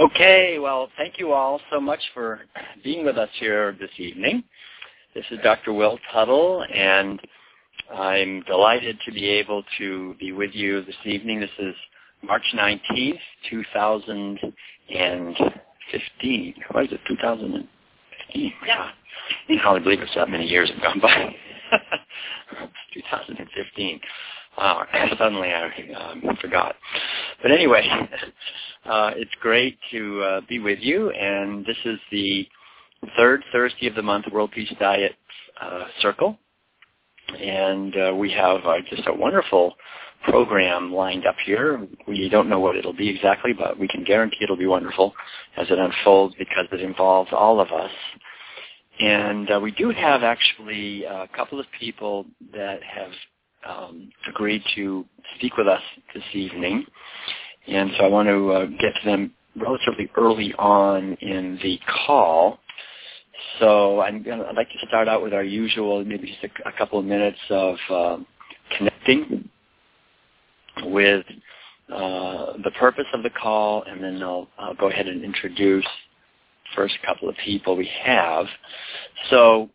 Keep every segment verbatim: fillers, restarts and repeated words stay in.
Okay, well, thank you all so much for being with us here this evening. This is Doctor Will Tuttle, and I'm delighted to be able to be with you this evening. This is March nineteenth, two thousand fifteen. What is it, two thousand fifteen? Yeah. I can hardly believe it's that many years have gone by. two thousand fifteen. Wow, suddenly I um, forgot. But anyway, uh, it's great to uh, be with you, and this is the third Thursday of the month World Peace Diet uh, Circle, and uh, we have uh, just a wonderful program lined up here. We don't know what it'll be exactly, but we can guarantee it'll be wonderful as it unfolds because it involves all of us. And uh, we do have actually a couple of people that have um, agreed to speak with us this evening. And so I want to uh, get to them relatively early on in the call. So I'm gonna, I'd like to start out with our usual, maybe just a, a couple of minutes of uh, connecting with uh, the purpose of the call, and then I'll, I'll go ahead and introduce first couple of people we have. So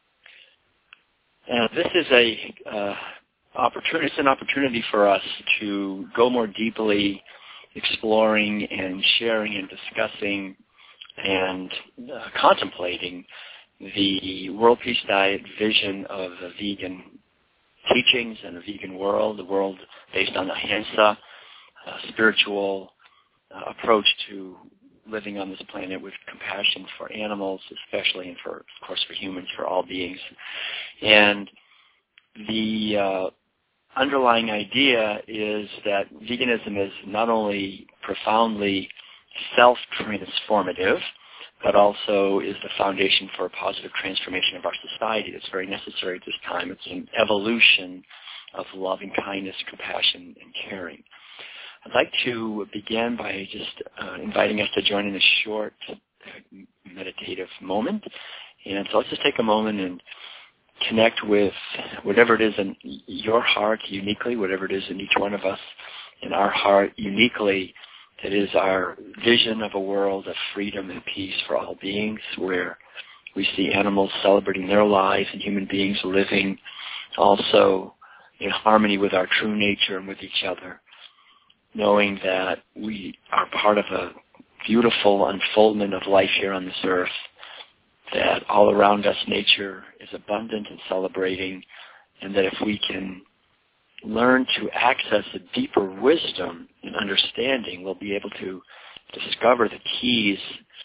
uh, this is a uh, opportunity. It's an opportunity for us to go more deeply, exploring and sharing and discussing and uh, contemplating the World Peace Diet vision of the vegan teachings and a vegan world, the world based on the Ahimsa, a spiritual uh, approach to living on this planet with compassion for animals, especially, and for, of course, for humans, for all beings. And the uh, underlying idea is that veganism is not only profoundly self-transformative, but also is the foundation for a positive transformation of our society that's very necessary at this time. It's an evolution of loving kindness, compassion, and caring. I'd like to begin by just uh, inviting us to join in a short uh, meditative moment. And so let's just take a moment and connect with whatever it is in your heart uniquely, whatever it is in each one of us in our heart uniquely, that is our vision of a world of freedom and peace for all beings, where we see animals celebrating their lives and human beings living also in harmony with our true nature and with each other, knowing that we are part of a beautiful unfoldment of life here on this earth, that all around us nature is abundant and celebrating, and that if we can learn to access a deeper wisdom and understanding, we'll be able to discover the keys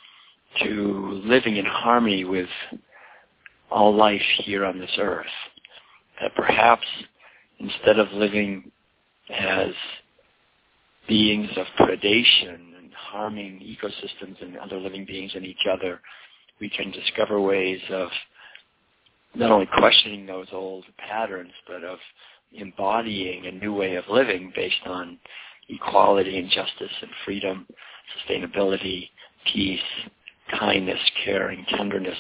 to living in harmony with all life here on this earth. That perhaps instead of living as beings of predation and harming ecosystems and other living beings and each other, we can discover ways of not only questioning those old patterns, but of embodying a new way of living based on equality and justice and freedom, sustainability, peace, kindness, caring, tenderness,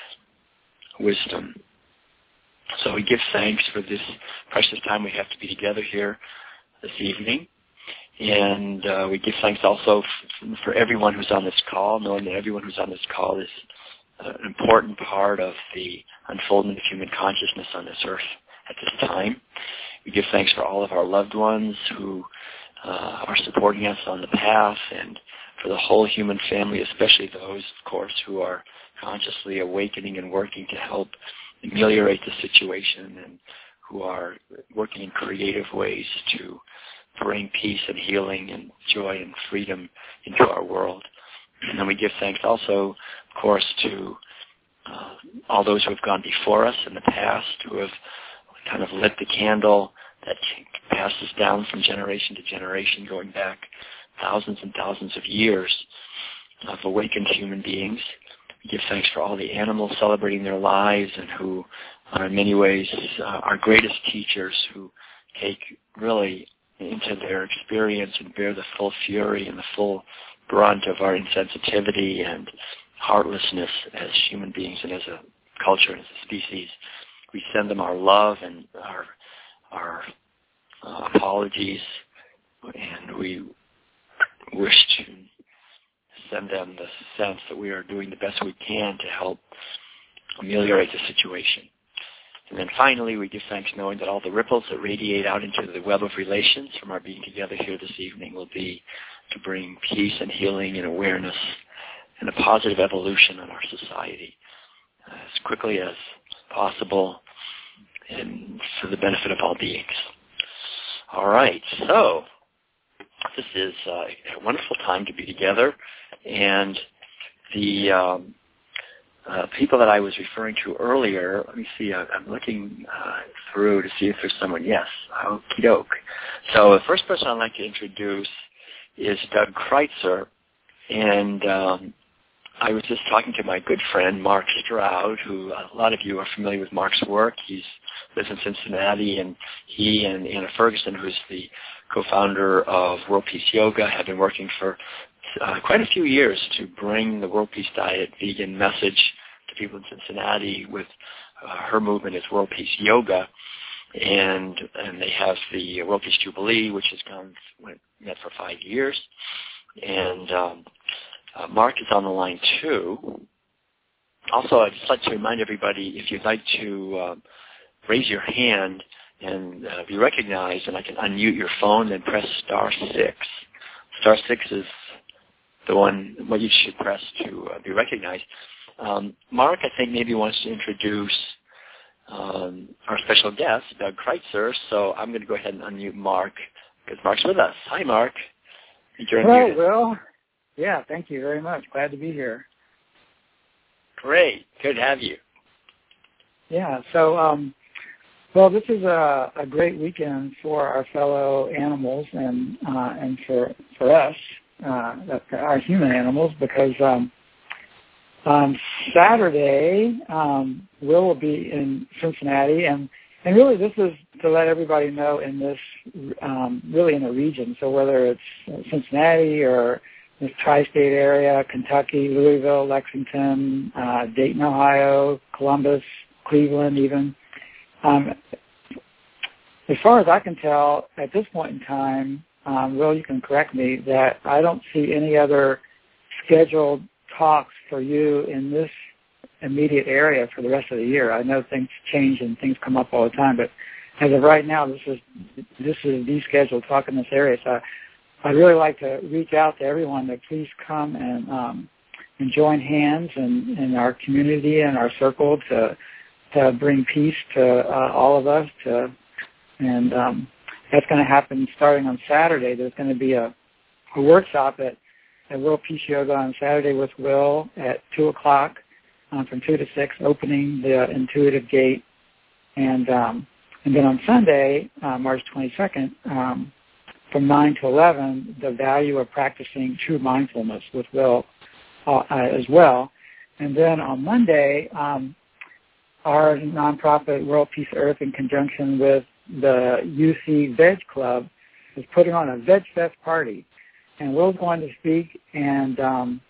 wisdom. So we give thanks for this precious time we have to be together here this evening. And uh, we give thanks also f- for everyone who's on this call, knowing that everyone who's on this call is uh, an important part of the unfoldment of human consciousness on this earth at this time. We give thanks for all of our loved ones who uh, are supporting us on the path, and for the whole human family, especially those, of course, who are consciously awakening and working to help ameliorate the situation, and who are working in creative ways to bring peace and healing and joy and freedom into our world. And then we give thanks also, of course, to uh, all those who have gone before us in the past, who have kind of lit the candle that passes down from generation to generation, going back thousands and thousands of years of awakened human beings. We give thanks for all the animals celebrating their lives and who are in many ways uh, our greatest teachers, who take really into their experience and bear the full fury and the full brunt of our insensitivity and heartlessness as human beings and as a culture and as a species. We send them our love and our our uh, apologies, and we wish to send them the sense that we are doing the best we can to help ameliorate the situation. And then finally, we give thanks knowing that all the ripples that radiate out into the web of relations from our being together here this evening will be to bring peace and healing and awareness and a positive evolution in our society uh, as quickly as possible and for the benefit of all beings. All right, so this is uh, a wonderful time to be together, and the um, uh, people that I was referring to earlier, let me see, I, I'm looking uh, through to see if there's someone. Yes, okie doke. So the first person I'd like to introduce is Doug Kreitzer, and um, I was just talking to my good friend Mark Stroud, who a lot of you are familiar with Mark's work. He's lives in Cincinnati, and he and Anna Ferguson, who's the co-founder of World Peace Yoga, have been working for uh, quite a few years to bring the World Peace Diet vegan message to people in Cincinnati. With uh, her movement is World Peace Yoga, and and they have the World Peace Jubilee, which has gone went, met for five years, and um, uh, Mark is on the line too. Also, I'd just like to remind everybody, if you'd like to uh, raise your hand and uh, be recognized, and I can unmute your phone, then press star six. Star six is the one what you should press to uh, be recognized. Um, Mark, I think, maybe wants to introduce um, our special guest, Doug Kreitzer, so I'm going to go ahead and unmute Mark because Mark's with us. Hi, Mark. You're Hello, Will. Yeah, thank you very much. Glad to be here. Great. Good to have you. Yeah, so, um, well, this is a, a great weekend for our fellow animals and uh, and for for us, uh, our human animals, because um, on Saturday, um, Will will be in Cincinnati, and, and really this is to let everybody know in this, um, really in the region, so whether it's Cincinnati or this tri-state area, Kentucky, Louisville, Lexington, uh, Dayton, Ohio, Columbus, Cleveland even. Um, as far as I can tell, at this point in time, um, Will, you can correct me, that I don't see any other scheduled talks for you in this immediate area for the rest of the year. I know things change and things come up all the time, but as of right now, this is this is the scheduled talk in this area. So I'd really like to reach out to everyone to please come and um, and join hands in, in our community and our circle to to bring peace to uh, all of us. To, and um, that's going to happen starting on Saturday. There's going to be a, a workshop at, at World Peace Yoga on Saturday with Will at two o'clock um, from two to six, opening the intuitive gate. And um, and then on Sunday, uh, March twenty-second, um, from nine to eleven, the value of practicing true mindfulness with Will uh, as well. And then on Monday, um, our nonprofit World Peace Earth, in conjunction with the U C Veg Club, is putting on a Veg Fest party. And Will's going to speak, and um,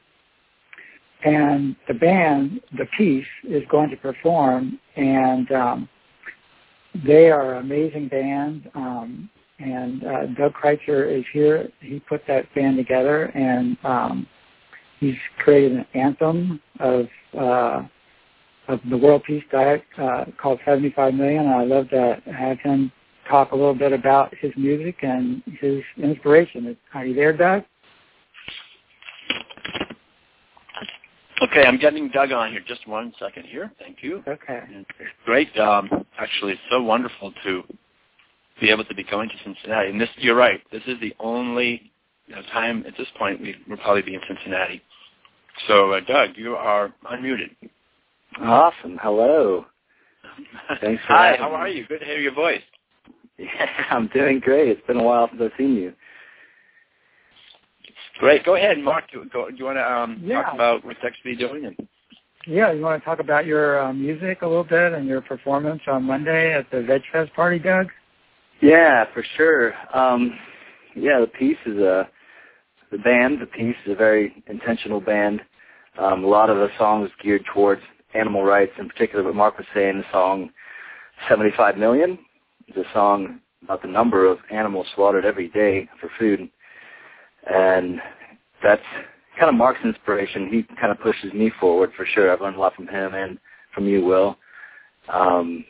and the band, The Peace, is going to perform. And um, they are an amazing band. Um, and uh, Doug Kreitzer is here. He put that band together, and um, he's created an anthem of uh, of the World Peace Diet uh, called seventy-five million. And I'd love to have him talk a little bit about his music and his inspiration. Are you there, Doug? Okay, I'm getting Doug on here. Just one second here. Thank you. Okay. Great. Um, actually, it's so wonderful to be able to be going to Cincinnati. And this, you're right, this is the only you know, time at this point we will probably be in Cincinnati. So, uh, Doug, you are unmuted. Awesome. Hello. Thanks for Hi, having how me. are you? Good to hear your voice. Yeah, I'm doing great. It's been a while since I've seen you. Great. Go ahead, Mark. Do, go, do you want to um, Yeah. talk about what Doug's be doing? And Yeah, you want to talk about your uh, music a little bit and your performance on Monday at the Veg Fest party, Doug? Yeah, for sure. Um, yeah, The Peace is a, the band, The Peace is a very intentional band. Um, a lot of the songs geared towards animal rights, in particular what Mark was saying, the song seventy-five million is a song about the number of animals slaughtered every day for food. And that's kind of Mark's inspiration. He kind of pushes me forward for sure. I've learned a lot from him and from you, Will. Um,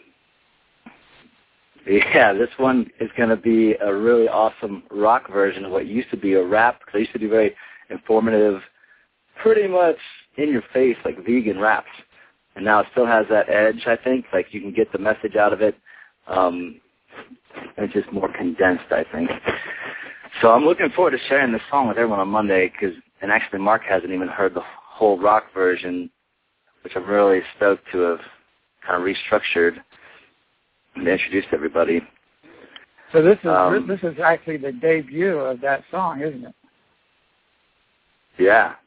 yeah, this one is going to be a really awesome rock version of what used to be a rap, because I used to do very informative, pretty much in-your-face, like vegan raps. And now it still has that edge, I think. Like, you can get the message out of it. Um, and it's just more condensed, I think. So I'm looking forward to sharing this song with everyone on Monday, because, and actually Mark hasn't even heard the whole rock version, which I'm really stoked to have kind of restructured and introduced everybody. So this is um, this is actually the debut of that song, isn't it? Yeah.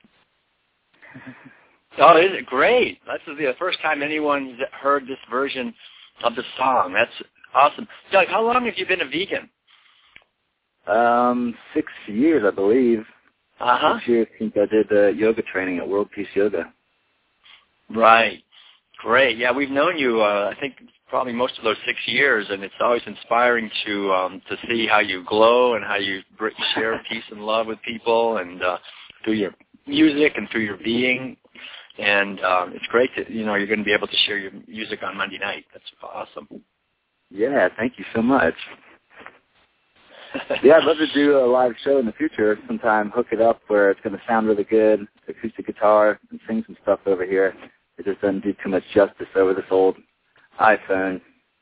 Oh, is it great? This is the first time anyone's heard this version of the song. That's awesome. Doug, how long have you been a vegan? Um, six years, I believe. Uh-huh. Six years since I did uh, yoga training at World Peace Yoga. Right. Great. Yeah, we've known you, uh, I think, probably most of those six years, and it's always inspiring to um, to see how you glow and how you share peace and love with people, and uh, through your music and through your being. And um, it's great that, you know, you're going to be able to share your music on Monday night. That's awesome. Yeah, thank you so much. Yeah, I'd love to do a live show in the future sometime, hook it up where it's going to sound really good, acoustic guitar, and sing some stuff over here. It just doesn't do too much justice over this old iPhone.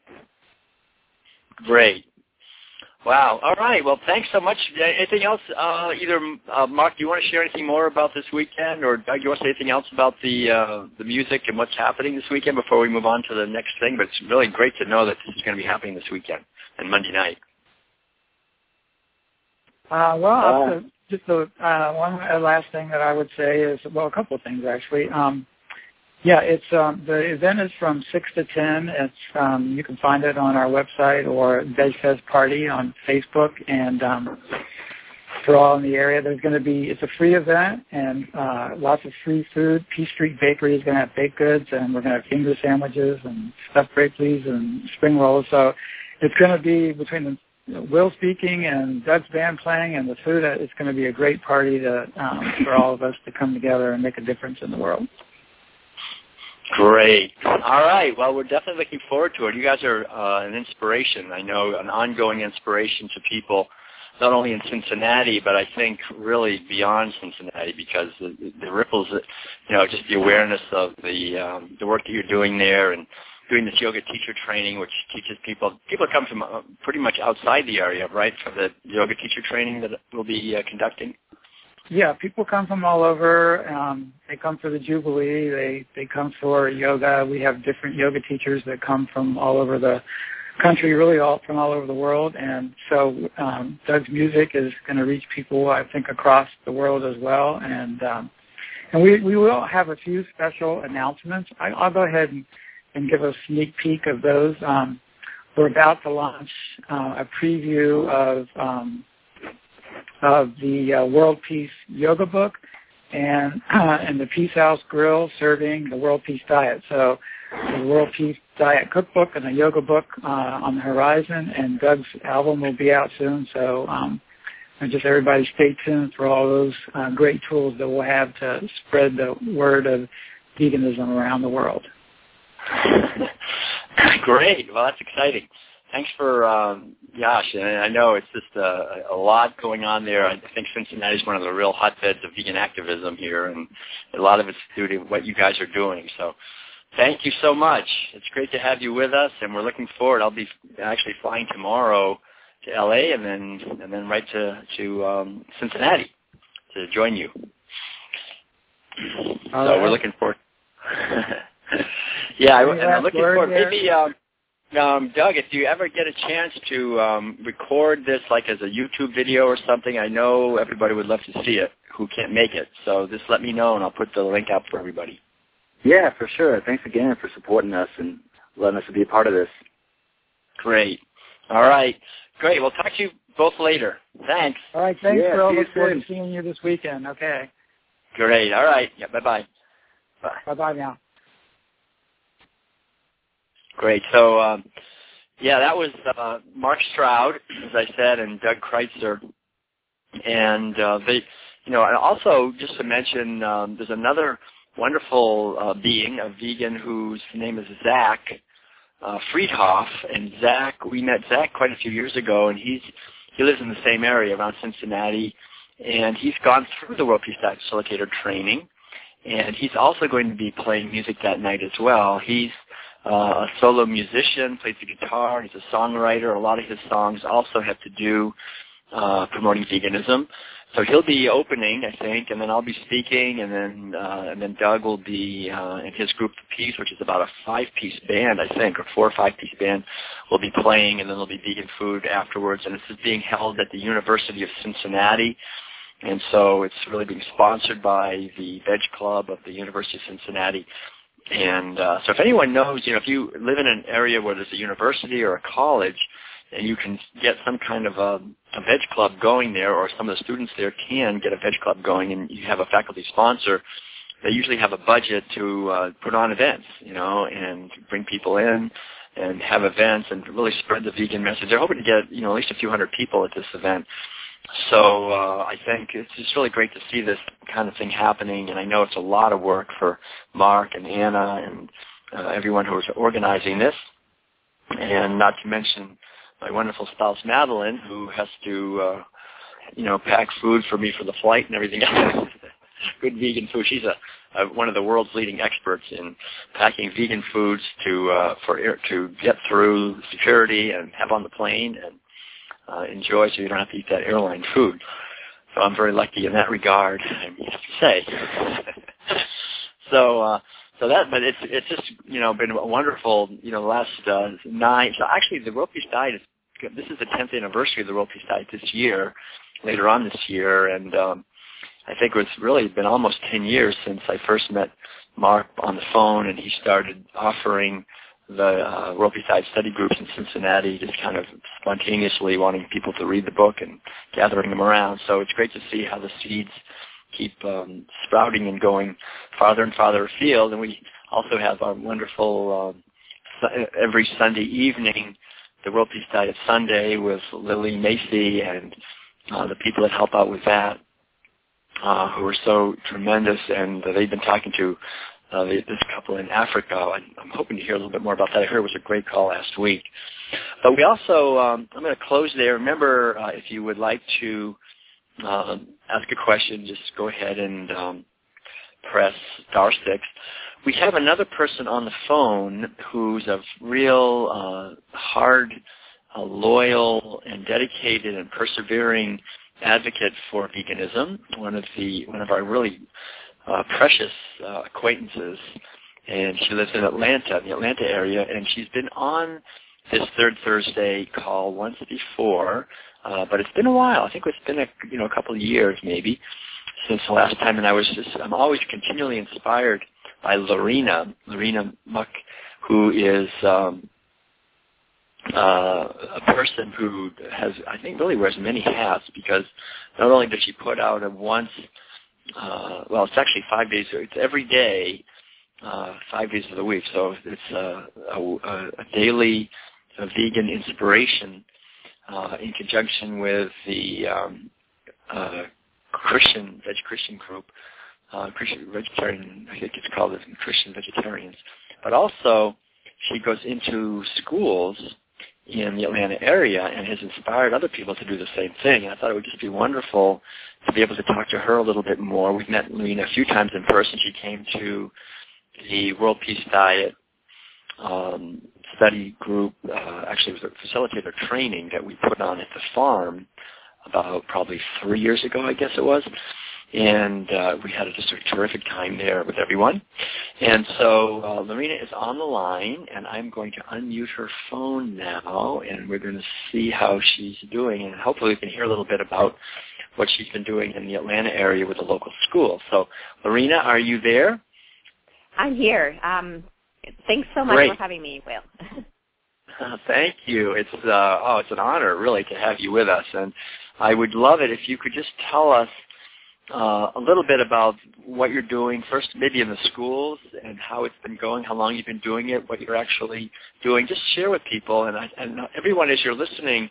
Great. Wow. All right. Well, thanks so much. Anything else? Uh, either uh, Mark, do you want to share anything more about this weekend, or Doug, do you want to say anything else about the uh, the music and what's happening this weekend before we move on to the next thing? But it's really great to know that this is going to be happening this weekend and Monday night. Uh, well, Uh, uh, just the uh, one uh, last thing that I would say is, well, a couple of things actually. Um, yeah, it's um, the event is from six to ten. It's um, you can find it on our website or VegFest Party on Facebook, and um, for all in the area, there's going to be it's a free event and uh, lots of free food. Peace Street Bakery is going to have baked goods, and we're going to have finger sandwiches and stuffed grapefruits and spring rolls. So it's going to be between the Will speaking and Doug's band playing and the food. It's going to be a great party to, um, for all of us to come together and make a difference in the world. Great. All right. Well, we're definitely looking forward to it. You guys are uh, an inspiration. I know an ongoing inspiration to people, not only in Cincinnati, but I think really beyond Cincinnati, because the, the ripples, that, you know, just the awareness of the um, the work that you're doing there and doing this yoga teacher training, which teaches people, people come from uh, pretty much outside the area, right, for the yoga teacher training that we'll be uh, conducting? Yeah, people come from all over. Um, they come for the Jubilee. They, they come for yoga. We have different yoga teachers that come from all over the country, really all from all over the world. And so um, Doug's music is going to reach people, I think, across the world as well. And um, and we, we will have a few special announcements. I, I'll go ahead and and give a sneak peek of those. Um, we're about to launch uh, a preview of um, of the uh, World Peace Yoga book and uh, and the Peace House Grill serving the World Peace Diet. So the World Peace Diet cookbook and a yoga book uh, on the horizon, and Doug's album will be out soon. So um, and just everybody stay tuned for all those uh, great tools that we'll have to spread the word of veganism around the world. Great. Well, that's exciting. Thanks for, um, Yash. And I know it's just a, a lot going on there. I think Cincinnati is one of the real hotbeds of vegan activism here, and a lot of it's due to what you guys are doing. So thank you so much. It's great to have you with us, and we're looking forward. I'll be actually flying tomorrow to L A and then and then right to, to um, Cincinnati to join you. All so right. we're looking forward. Yeah, I, Any and I'm last looking word forward. there? Maybe, um, um, Doug, if you ever get a chance to um, record this like as a YouTube video or something, I know everybody would love to see it who can't make it. So just let me know, and I'll put the link out for everybody. Yeah, for sure. Thanks again for supporting us and letting us be a part of this. Great. All right. Great. We'll talk to you both later. Thanks. All right. Thanks, Yeah, Phil. see you Look forward soon. to seeing you this weekend. Okay. Great. All right. Yeah. Bye-bye. Bye. Bye-bye now. Great. So, um, yeah, that was uh, Mark Stroud, as I said, and Doug Kreitzer. And uh, they, you know, and also just to mention, um, there's another wonderful uh, being, a vegan whose name is Zach uh, Friedhoff, and Zach, we met Zach quite a few years ago, and he's he lives in the same area around Cincinnati, and he's gone through the World Peace Diet Facilitator training, and he's also going to be playing music that night as well. He's uh, a solo musician, plays the guitar, he's a songwriter. A lot of his songs also have to do uh, promoting veganism. So he'll be opening, I think, and then I'll be speaking, and then uh, and then Doug will be uh, in his group of Peace, which is about a five-piece band, I think, or four or five-piece band, will be playing, and then there'll be vegan food afterwards. And this is being held at the University of Cincinnati, and so it's really being sponsored by the Veg Club of the University of Cincinnati. And uh, so if anyone knows, you know, if you live in an area where there's a university or a college, and you can get some kind of a, a veg club going there, or some of the students there can get a veg club going, and you have a faculty sponsor, they usually have a budget to uh, put on events, you know, and bring people in and have events and really spread the vegan message. They're hoping to get, you know, at least a few hundred people at this event. So uh, I think it's just really great to see this kind of thing happening, and I know it's a lot of work for Mark and Anna and uh, everyone who is organizing this, and not to mention my wonderful spouse, Madeline, who has to, uh, you know, pack food for me for the flight and everything else. Good vegan food. She's a, a one of the world's leading experts in packing vegan foods to uh, for to get through security and have on the plane and uh, enjoy, so you don't have to eat that airline food. So I'm very lucky in that regard, I have to say. so. Uh, So that, but it's it's just, you know, been a wonderful, you know, last uh, nine. So actually, the World Peace Diet is this is the tenth anniversary of the World Peace Diet this year, later on this year, and um, I think it's really been almost ten years since I first met Mark on the phone, and he started offering the uh, World Peace Diet study groups in Cincinnati, just kind of spontaneously wanting people to read the book and gathering them around. So it's great to see how the seeds keep um, sprouting and going farther and farther afield. And we also have our wonderful, uh, every Sunday evening, the World Peace Diet Sunday with Lily Macy and uh, the people that help out with that, uh, who are so tremendous. And uh, they've been talking to uh, this couple in Africa. I'm hoping to hear a little bit more about that. I heard it was a great call last week. But we also, um, I'm going to close there. Remember, uh, if you would like to Um, ask a question, just go ahead and um, press star six. We have another person on the phone who's a real uh, hard, uh, loyal, and dedicated and persevering advocate for veganism. One of the one of our really uh, precious uh, acquaintances, and she lives in Atlanta, in the Atlanta area, and she's been on this Third Thursday call once before. Uh, but it's been a while. I think it's been a you know a couple of years maybe since the last time, and I was just I'm always continually inspired by Lorena Lorena Muck, who is um, uh, a person who has I think really wears many hats, because not only does she put out a once uh, well it's actually five days it's every day uh, five days of the week, so it's a, a, a daily a vegan inspiration. Uh, in conjunction with the um, uh, Christian, Veg Christian group, uh, Christian Vegetarian, I think it's called Christian Vegetarians. But also, she goes into schools in the Atlanta area and has inspired other people to do the same thing. And I thought it would just be wonderful to be able to talk to her a little bit more. We've met Lena a few times in person. She came to the World Peace Diet Um, study group, uh, actually it was a facilitator training that we put on at the farm about probably three years ago, I guess it was. And uh, we had a, just a terrific time there with everyone. And so uh, Lorena is on the line, and I'm going to unmute her phone now, and we're going to see how she's doing, and hopefully we can hear a little bit about what she's been doing in the Atlanta area with the local school. So, Lorena, are you there? I'm here. Um Thanks so much Great. for having me, Will. uh, thank you. It's uh, oh, it's an honor, really, to have you with us. And I would love it if you could just tell us uh, a little bit about what you're doing, first maybe in the schools and how it's been going, how long you've been doing it, what you're actually doing. Just share with people. And, I, and everyone, as you're listening,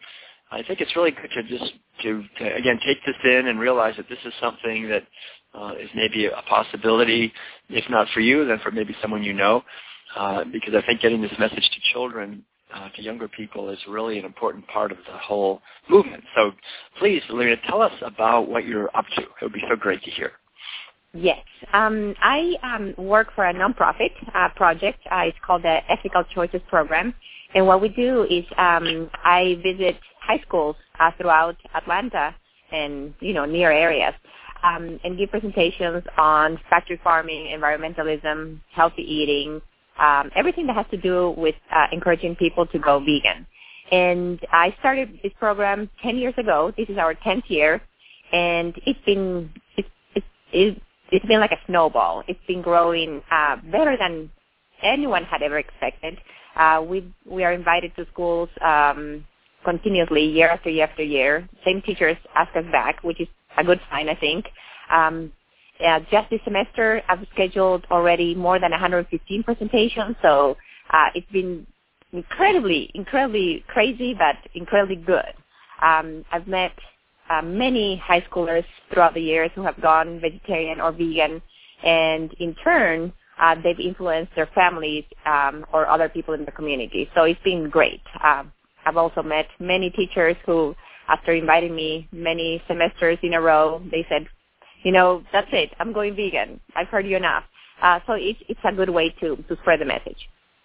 I think it's really good to just, to, to again, take this in and realize that this is something that uh, is maybe a possibility, if not for you, then for maybe someone you know, uh, because I think getting this message to children, uh, to younger people, is really an important part of the whole movement. So please, Lorena, tell us about what you're up to. It would be so great to hear. Yes. Um, I um, work for a nonprofit uh, project. Uh, it's called the Ethical Choices Program. And what we do is um, I visit high schools uh, throughout Atlanta and, you know, near areas um, and give presentations on factory farming, environmentalism, healthy eating, um, everything that has to do with uh, encouraging people to go vegan. And I started this program ten years ago. This is our tenth year. And it's been, it's, it's, it's, it's been like a snowball. It's been growing uh, better than anyone had ever expected. Uh, we we are invited to schools um, continuously, year after year after year. Same teachers ask us back, which is a good sign, I think. Um, uh, just this semester, I've scheduled already more than one hundred fifteen presentations, so uh, it's been incredibly, incredibly crazy, but incredibly good. Um, I've met uh, many high schoolers throughout the years who have gone vegetarian or vegan, and in turn, Uh, they've influenced their families um, or other people in the community. So it's been great. Um, I've also met many teachers who, after inviting me many semesters in a row, they said, you know, that's it. I'm going vegan. I've heard you enough. Uh, so it's, it's a good way to, to spread the message.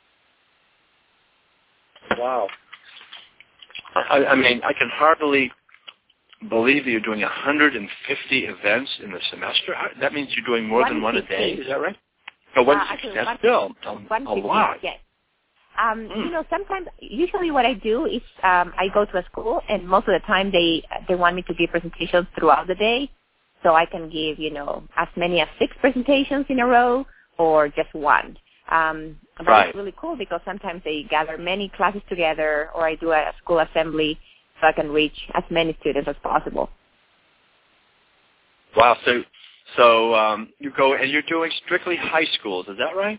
Wow. I, I mean, I can hardly believe that you're doing one hundred fifty events in the semester. That means you're doing more than one a day. Is that right? No, one uh, sixty, that's still a, a lot. Yes. Um, mm. You know, sometimes, usually what I do is um, I go to a school, and most of the time they they want me to give presentations throughout the day, so I can give, you know, as many as six presentations in a row or just one. Um, but right. It's really cool because sometimes they gather many classes together, or I do a school assembly so I can reach as many students as possible. Wow, so... So um, you go, and you're doing strictly high schools, is that right?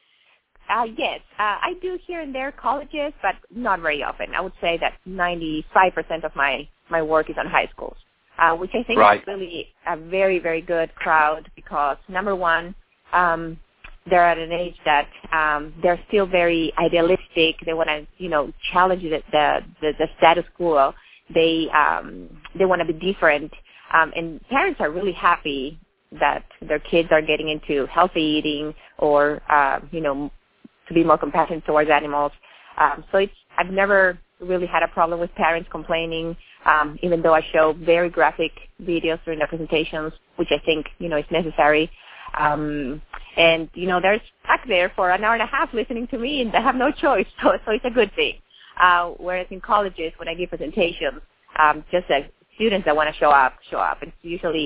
Uh, yes. Uh, I do here and there colleges, but not very often. I would say that ninety-five percent of my, my work is on high schools, uh, which I think right. is really a very, very good crowd because, number one, um, they're at an age that um, they're still very idealistic. They want to, you know, challenge the, the, the, the status quo. They, um, they want to be different. Um, and parents are really happy that their kids are getting into healthy eating or, uh, you know, to be more compassionate towards animals. Um, so it's, I've never really had a problem with parents complaining, um, even though I show very graphic videos during the presentations, which I think, you know, is necessary. Um, and, you know, they're stuck there for an hour and a half listening to me, and they have no choice, so, so it's a good thing. Uh, whereas in colleges, when I give presentations, um, just as students that want to show up, show up. It's usually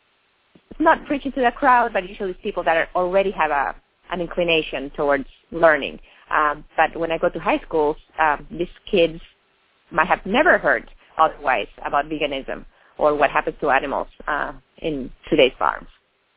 not preaching to the crowd, but usually it's people that are already have a, an inclination towards learning. Um, but when I go to high schools, um, these kids might have never heard otherwise about veganism or what happens to animals uh, in today's farms.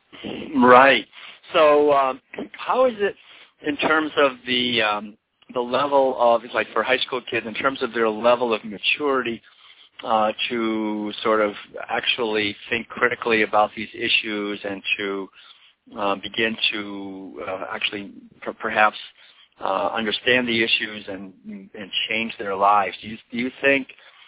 Right. So um, how is it in terms of the um, the level of, like for high school kids, in terms of their level of maturity, Uh, to sort of actually think critically about these issues and to uh, begin to uh, actually per- perhaps uh, understand the issues and and change their lives. Do you, do you think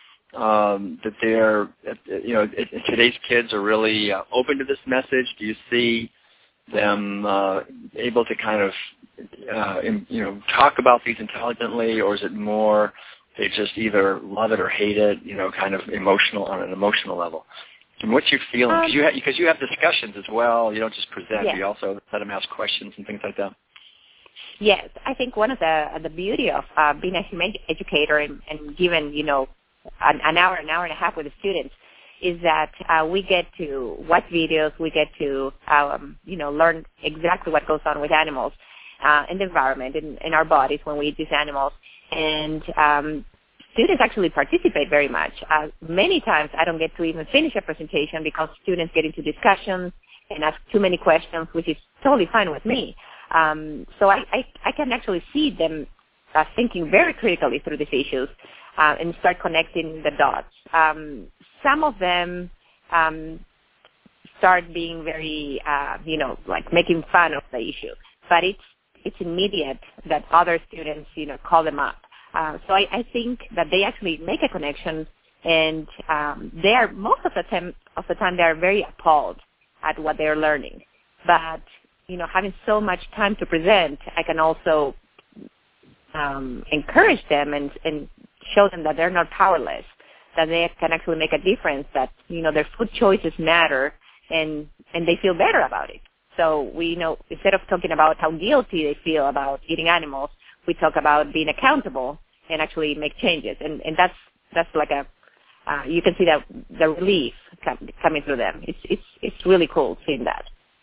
um, that they're, you know, today's kids are really uh, open to this message? Do you see them uh, able to kind of, uh, in, you know, talk about these intelligently, or is it more they just either love it or hate it, you know, kind of emotional on an emotional level? And what's your feeling? Because um, you, ha- because you have discussions as well. You don't just present. Yes. You also let them ask questions and things like that. Yes. I think one of the the beauty of uh, being a human educator and, and given, you know, an, an hour, an hour and a half with the students is that uh, we get to watch videos. We get to, um, you know, learn exactly what goes on with animals uh, in the environment, in, in our bodies when we eat these animals. And um, students actually participate very much. Uh, many times I don't get to even finish a presentation because students get into discussions and ask too many questions, which is totally fine with me. Um, so I, I, I can actually see them uh, thinking very critically through these issues. uh, and start connecting the dots. Um, some of them um, start being very, uh, you know, like making fun of the issue, but it's it's immediate that other students, you know, call them up. Uh, so I, I think that they actually make a connection, and um, they are most of the time of the time they are very appalled at what they are learning. But you know, having so much time to present, I can also um, encourage them and, and show them that they're not powerless, that they can actually make a difference, that you know their food choices matter, and and they feel better about it. So we, you know, instead of talking about how guilty they feel about eating animals, we talk about being accountable and actually make changes. And, and that's that's like a, uh, you can see that the relief com- coming through them. It's it's it's really cool seeing that.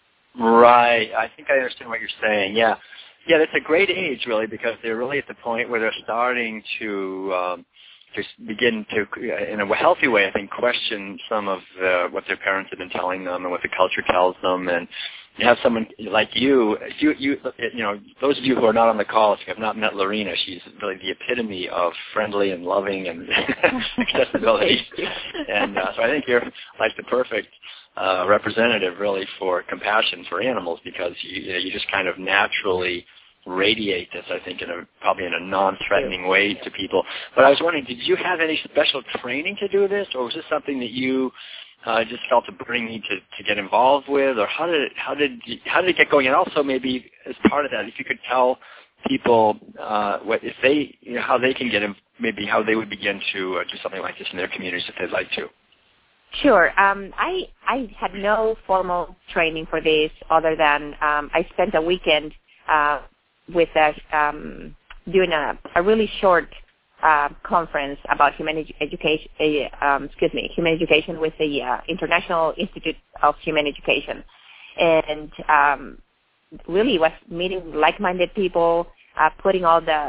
Right. I think I understand what you're saying. Yeah. Yeah, that's a great age, really, because they're really at the point where they're starting to um, just begin to, in a healthy way, I think, question some of uh, what their parents have been telling them and what the culture tells them. And you have someone like you, you, you, you know, those of you who are not on the call, if you have not met Lorena, she's really the epitome of friendly and loving and accessibility. And uh, so I think you're like the perfect uh, representative, really, for compassion for animals, because you, you know, you just kind of naturally radiate this, I think, in a probably in a non-threatening way to people. But I was wondering, did you have any special training to do this, or was this something that you uh, just felt a burning need to, to get involved with, or how did it, how did you, how did it get going? And also, maybe as part of that, if you could tell people uh, what if they you know, how they can get in, maybe how they would begin to uh, do something like this in their communities if they'd like to. Sure. Um, I I had no formal training for this other than um, I spent a weekend uh, with a, um, doing a, a really short uh, conference about human edu- education. Uh, um, excuse me, human education with the uh, International Institute of Human Education, and um, really was meeting like-minded people, uh, putting all the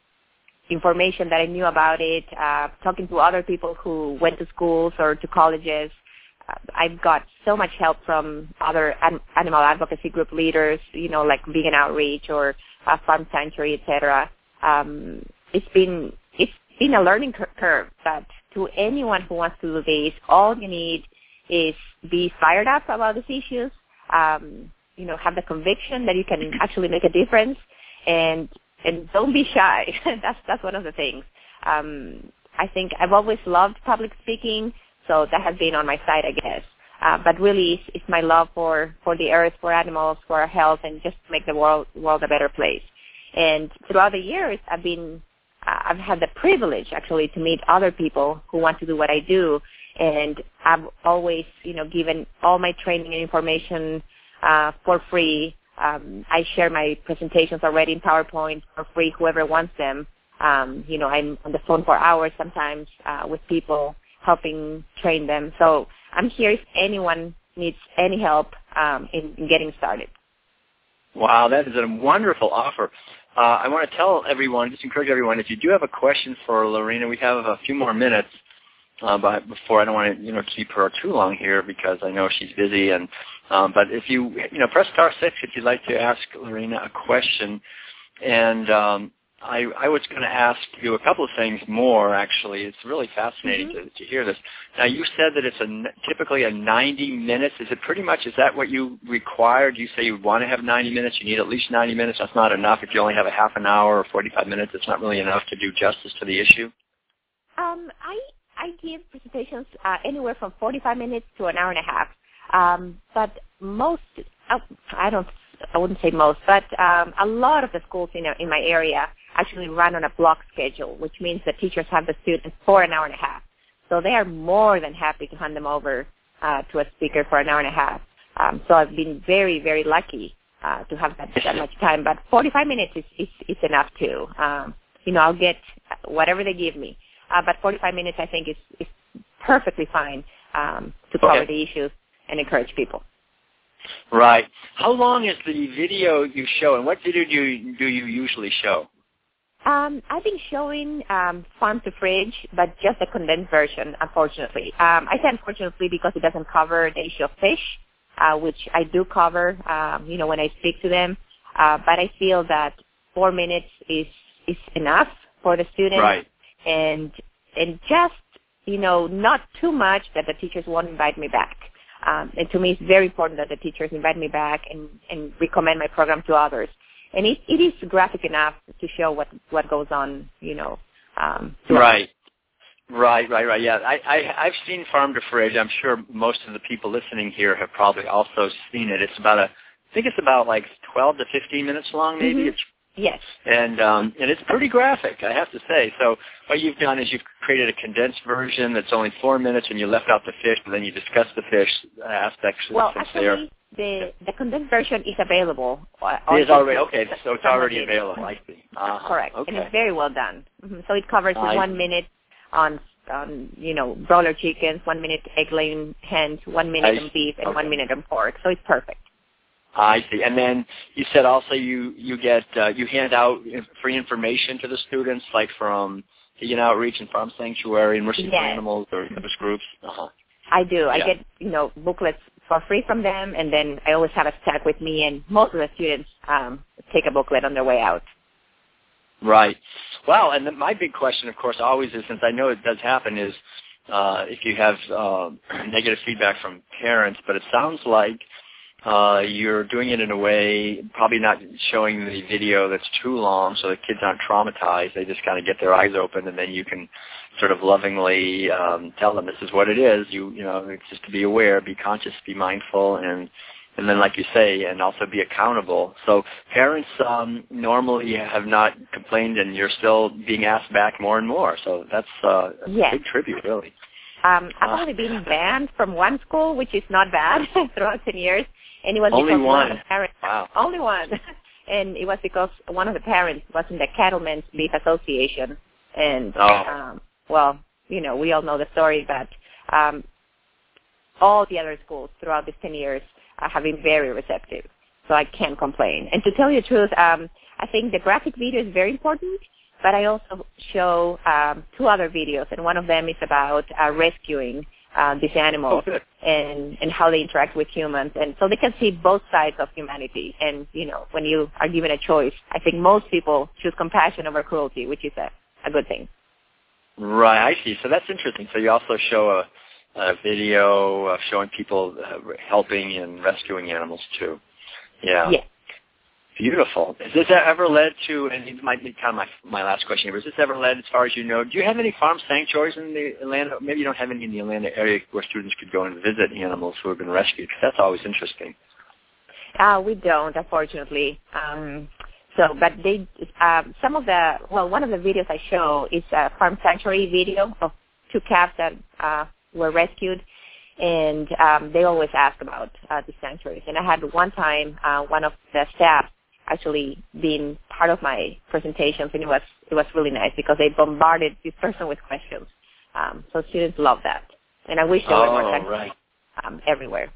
information that I knew about it, uh, talking to other people who went to schools or to colleges. Uh, I've got so much help from other an- animal advocacy group leaders, you know, like Vegan Outreach or uh, Farm Sanctuary, et cetera. Um, it's been it's been a learning cur- curve, but to anyone who wants to do this, all you need is be fired up about these issues, um, you know, have the conviction that you can actually make a difference, and and don't be shy. that's that's one of the things. Um, I think I've always loved public speaking, so that has been on my side, I guess. Uh, but really, it's, it's my love for, for the earth, for animals, for our health, and just to make the world world a better place. And throughout the years, I've been uh, I've had the privilege actually to meet other people who want to do what I do, and I've always, you know, given all my training and information uh, for free. Um, I share my presentations already in PowerPoint for free, whoever wants them. Um, you know, I'm on the phone for hours sometimes uh, with people, helping train them. So I'm here if anyone needs any help um, in, in getting started. Wow, that is a wonderful offer. Uh, I want to tell everyone, just encourage everyone, if you do have a question for Lorena, we have a few more minutes. Uh, but before, I don't want to, you know, keep her too long here because I know she's busy. And um, but if you, you know, press star six if you'd like to ask Lorena a question. And um, I, I was going to ask you a couple of things more. Actually, it's really fascinating mm-hmm. to, to hear this. Now, you said that it's a typically a ninety minutes. Is it pretty much? Is that what you require? Do you say you want to have ninety minutes? You need at least ninety minutes. That's not enough. If you only have a half an hour or forty-five minutes, it's not really enough to do justice to the issue. Um, I. I give presentations uh, anywhere from forty-five minutes to an hour and a half. Um, but most, uh, I don't, I wouldn't say most, but um, a lot of the schools in, in my area actually run on a block schedule, which means the teachers have the students for an hour and a half. So they are more than happy to hand them over uh, to a speaker for an hour and a half. Um, so I've been very, very lucky uh, to have that, that much time. But forty-five minutes is, is, is enough too. Um, you know, I'll get whatever they give me. Uh, but forty-five minutes, I think, is, is perfectly fine um, to cover okay. the issues and encourage people. Right. How long is the video you show, and what video do you, do you usually show? Um, I've been showing um, Farm to Fridge, but just a condensed version, unfortunately. Um, I say unfortunately because it doesn't cover the issue of fish, uh, which I do cover, um, you know, when I speak to them. Uh, but I feel that four minutes is is enough for the students. Right. And and just, you know, not too much that the teachers won't invite me back. Um, and to me, it's very important that the teachers invite me back and, and recommend my program to others. And it, it is graphic enough to show what, what goes on, you know. Um, right. Right, right, right. Yeah, I, I, I've seen Farm to Forage. I'm sure most of the people listening here have probably also seen it. It's about a, I think it's about like twelve to fifteen minutes long, maybe. Mm-hmm. It's Yes. And um, and it's pretty graphic, I have to say. So what you've done is you've created a condensed version that's only four minutes, and you left out the fish, and then you discuss the fish aspects. Well, from actually, there. the the condensed version is available. It is already okay, so it's already available. I see. Uh-huh. Correct, okay. and it's very well done. Mm-hmm. So it covers I one see. minute on on you know broiler chickens, one minute egg laying hens, one minute I on beef, and okay. one minute on pork. So it's perfect. I see. And then you said also you you get uh, you hand out free information to the students, like from Vegan Outreach and Farm Sanctuary and Mercy Yes. for Animals or those groups. Uh-huh. I do. I Yeah. get you know booklets for free from them, and then I always have a stack with me, and most of the students um, take a booklet on their way out. Right. Well, and then my big question, of course, always is, since I know it does happen, is uh, if you have uh, negative feedback from parents, but it sounds like Uh, you're doing it in a way, probably not showing the video that's too long so the kids aren't traumatized. They just kind of get their eyes open, and then you can sort of lovingly um, tell them this is what it is. You you know, it's just to be aware, be conscious, be mindful, and and then, like you say, and also be accountable. So parents um, normally have not complained, and you're still being asked back more and more. So that's uh, a Yes. big tribute, really. Um, I've Ah. only been banned from one school, which is not bad throughout ten years. And it was Only because one. of the parents. Wow. Only one. And it was because one of the parents was in the Cattlemen's Beef Association. And, Oh. um, well, you know, we all know the story, but um, all the other schools throughout these ten years uh, have been very receptive. So I can't complain. And to tell you the truth, um, I think the graphic video is very important, but I also show um, two other videos, and one of them is about uh, rescuing uh, these animals Oh, good. and, and how they interact with humans. And so they can see both sides of humanity. And, you know, when you are given a choice, I think most people choose compassion over cruelty, which is a, a good thing. Right, I see. So that's interesting. So you also show a, a video of showing people uh, helping and rescuing animals, too. Yeah. Yes. Beautiful. Has this ever led to, and it might be kind of my, my last question here, has this ever led, as far as you know, do you have any farm sanctuaries in the Atlanta, maybe you don't have any in the Atlanta area where students could go and visit animals who have been rescued? Because that's always interesting. Uh, we don't, unfortunately. Um, so, but they, uh, some of the, well, one of the videos I show is a farm sanctuary video of two calves that uh, were rescued, and um, they always ask about uh, the sanctuaries. And I had one time uh, one of the staff actually being part of my presentations, and it was it was really nice because they bombarded this person with questions. Um, so students love that, and I wish there were more Oh, sanctuaries right. um, everywhere.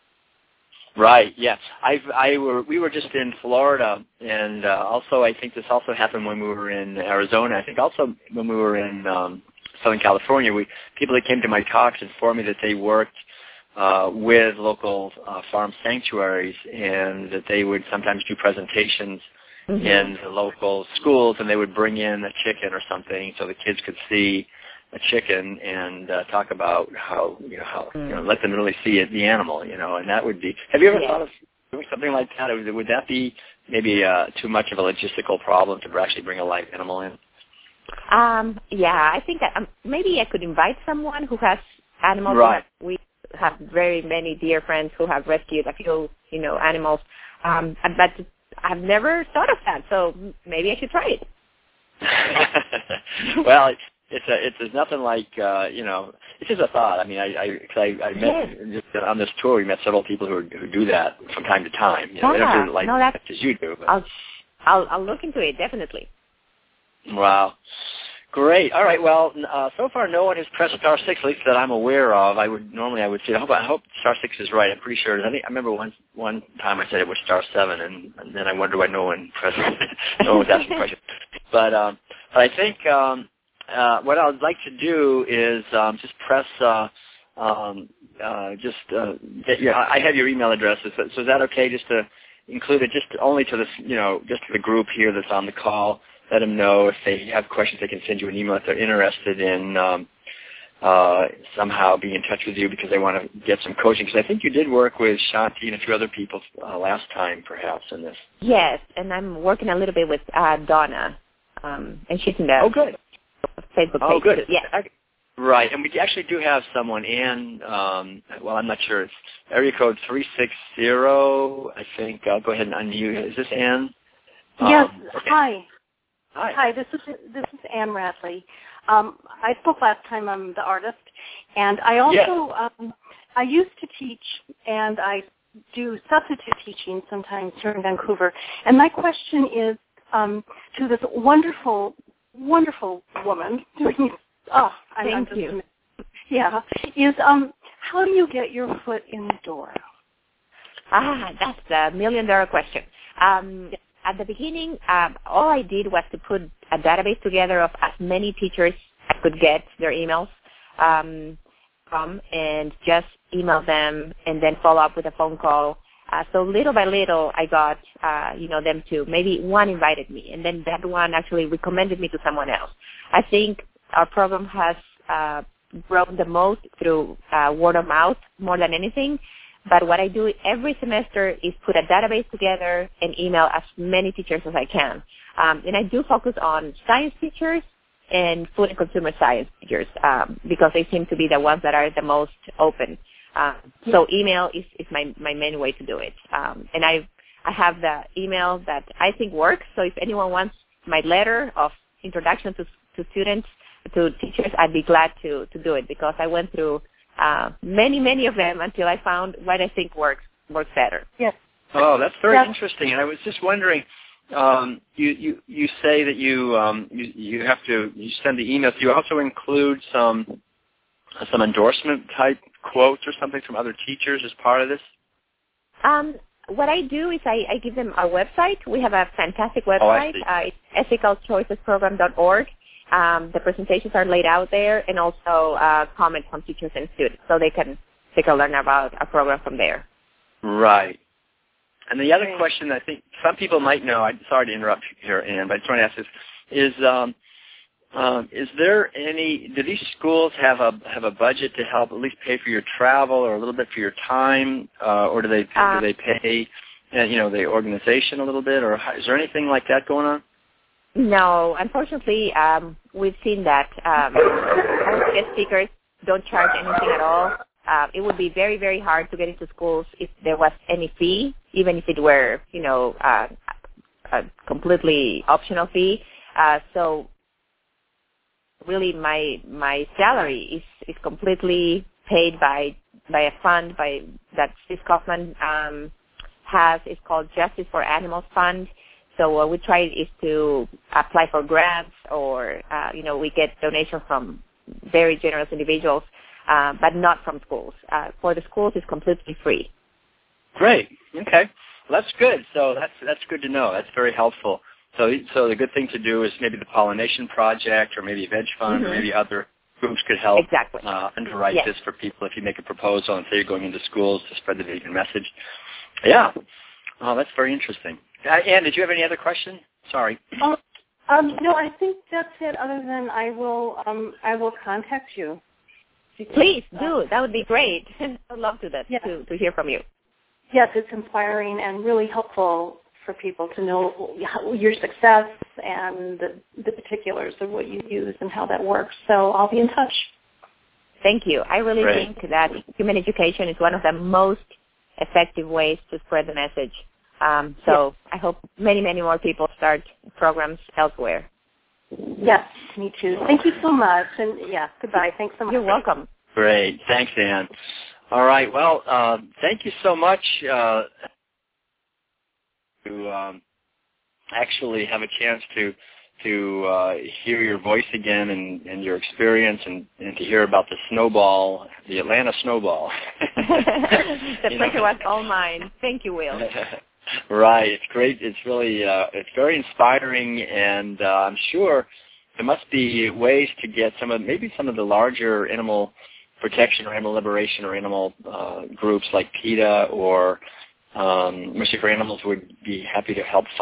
Right. Yeah. I've I were we were just in Florida, and uh, also I think this also happened when we were in Arizona. I think also when we were in um, Southern California, we people that came to my talks informed me that they worked uh, with local uh, farm sanctuaries, and that they would sometimes do presentations mm-hmm. in the local schools, and they would bring in a chicken or something so the kids could see a chicken and uh, talk about how you know how mm. you know let them really see it, the animal, you know, and that would be. Have you ever yeah. thought of doing something like that? Would that be maybe uh, too much of a logistical problem to actually bring a live animal in? Um, yeah, I think that, um, maybe I could invite someone who has animals. Right. We have very many dear friends who have rescued a few, you know, animals, um, but I've never thought of that. So maybe I should try it. Well. It's, It's a, it's there's nothing like uh, you know. It's just a thought. I mean, I I, cause I, I met yes. just on this tour. We met several people who who do that from time to time. You know, yeah. they don't do it like no, that's, as you do. But. I'll, I'll I'll look into it definitely. Wow, great. All right. Well, uh, so far no one has pressed star six, at least that I'm aware of. I would normally I would say I hope I hope star six is right. I'm pretty sure. I think I remember one one time I said it was star seven, and, and then I wondered why no one pressed. No one was asking questions. But um, but I think. Um, Uh, what I would like to do is um, just press, uh, um, uh, just uh, get your. I have your email address. So, so is that okay? Just to include it, just only to this, you know, just to the group here that's on the call. let them know if they have questions. They can send you an email if they're interested in um, uh, somehow being in touch with you because they want to get some coaching. Because I think you did work with Shanti and a few other people uh, last time, perhaps, in this. Yes, and I'm working a little bit with uh, Donna, um, and she's in the oh, good. Facebook page. Oh, good. Too. Yes. Right, and we actually do have someone, Ann, um, well, I'm not sure. It's area code three six zero, I think. I'll go ahead and unmute. Is this Ann? Yes. Um, okay. Hi. Hi. Hi, this is this is Ann Radley. Um, I spoke last time. I'm the artist, and I also Yes. um, I used to teach, and I do substitute teaching sometimes here in Vancouver. And my question is um, to this wonderful, wonderful woman doing. Oh, I, Thank I'm just, you. Yeah, is um, how do you get your foot in the door? Ah, that's a million-dollar question. Um, at the beginning, um, all I did was to put a database together of as many teachers I could get their emails um, from, and just email them, and then follow up with a phone call. Uh, so little by little, I got uh, you know them to maybe one invited me, and then that one actually recommended me to someone else. I think our program has uh, grown the most through uh, word of mouth more than anything. But what I do every semester is put a database together and email as many teachers as I can. Um, and I do focus on science teachers and food and consumer science teachers um, because they seem to be the ones that are the most open. Um, so email is, is my, my main way to do it. Um, and I I have the email that I think works. So if anyone wants my letter of introduction to, to students, to teachers, I'd be glad to, to do it because I went through uh, many, many of them until I found what I think works works better. Yes. Oh, that's very Yes. interesting. And I was just wondering, um, you, you, you say that you, um, you you have to you send the emails. Do you also include some some endorsement type quotes or something from other teachers as part of this? Um, what I do is I, I give them our website. We have a fantastic website. Oh, I see. Uh, it's ethical choices program dot org. Um, the presentations are laid out there, and also uh, comments from teachers and students, so they can take a learn about our program from there. Right. And the other Great. question I think some people might know, I'm sorry to interrupt you here, Ann, but I just want to ask this, is um, um, is there any, do these schools have a have a budget to help at least pay for your travel or a little bit for your time, uh, or do they Uh, do they pay, uh, you know, the organization a little bit, or how, is there anything like that going on? No, unfortunately, um, we've seen that um, most guest speakers don't charge anything at all. Uh, it would be very, very hard to get into schools if there was any fee, even if it were, you know, uh, a completely optional fee. Uh, so, really, my my salary is, is completely paid by by a fund by that Steve Kaufman um, has. It's called Justice for Animals Fund. So what we try is to apply for grants, or uh, you know, we get donations from very generous individuals, uh, but not from schools. Uh, for the schools, it's completely free. Great. Okay. Well, that's good. So that's that's good to know. That's very helpful. So so the good thing to do is maybe the Pollination Project, or maybe Veg Fund, Mm-hmm. or maybe other groups could help Exactly. uh, underwrite Yes. this for people if you make a proposal and say you're going into schools to spread the vegan message. Yeah. Oh, that's very interesting. Uh, Ann, did you have any other question? Sorry. Um, um, no, I think that's it. Other than I will, um, I will contact you. Please do. That would be great. I'd love to that Yeah. to, to hear from you. Yes, it's inspiring and really helpful for people to know how, your success and the, the particulars of what you use and how that works. So I'll be in touch. Thank you. I really Great. think that human education is one of the most effective ways to spread the message. Um, so I hope many, many more people start programs elsewhere. Yes, me too. Thank you so much. And yeah, goodbye. Thanks so much. You're welcome. Great. Thanks, Ann. All right. Well, uh, thank you so much uh, to um, actually have a chance to to uh, hear your voice again and, and your experience, and, and to hear about the snowball, the Atlanta snowball. The You pleasure know. was all mine. Thank you, Will. Right. It's great. It's really, uh, it's very inspiring, and uh, I'm sure there must be ways to get some of, maybe some of the larger animal protection or animal liberation or animal uh, groups like PETA or um, Mercy for Animals would be happy to help fund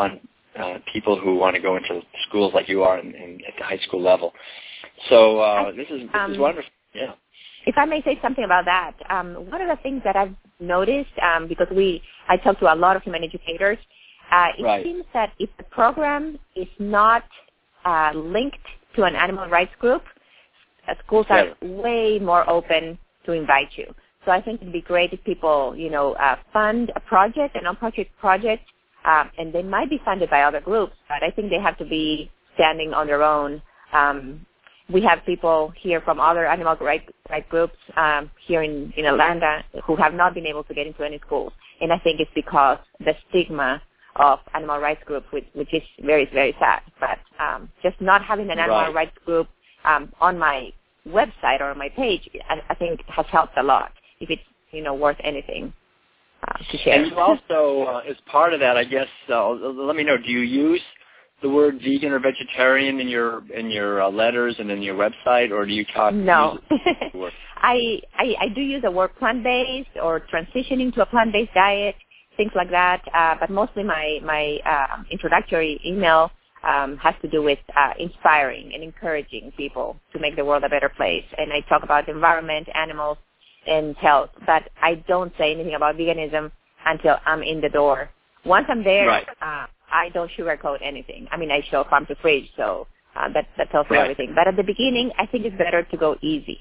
uh, people who want to go into schools like you are in, in, at the high school level. So uh, I, this is this um, is wonderful. Yeah. If I may say something about that, um, one of the things that I've noticed, um, because we, I talk to a lot of human educators, uh, it right. seems that if the program is not uh, linked to an animal rights group, uh, schools are yeah. way more open to invite you. So I think it'd be great if people, you know, uh, fund a project, a non-profit project, uh, and they might be funded by other groups, but I think they have to be standing on their own. Um, We have people here from other animal rights right groups um, here in, in Atlanta who have not been able to get into any schools. And I think it's because the stigma of animal rights groups, which, which is very, very sad. But um, just not having an animal right. rights group um, on my website or on my page, I, I think has helped a lot, if it's, you know, worth anything uh, to share. And you also, uh, as part of that, I guess, uh, let me know, do you use the word vegan or vegetarian in your in your uh, letters and in your website, or do you talk? No, word? I, I I do use the word plant-based or transitioning to a plant-based diet, things like that. Uh, but mostly my my uh, introductory email um, has to do with uh, inspiring and encouraging people to make the world a better place. And I talk about environment, animals, and health. But I don't say anything about veganism until I'm in the door. Once I'm there. Right. Uh, I don't sugarcoat anything. I mean, I show farm to fridge, so uh, that that tells you right. everything. But at the beginning, I think it's better to go easy.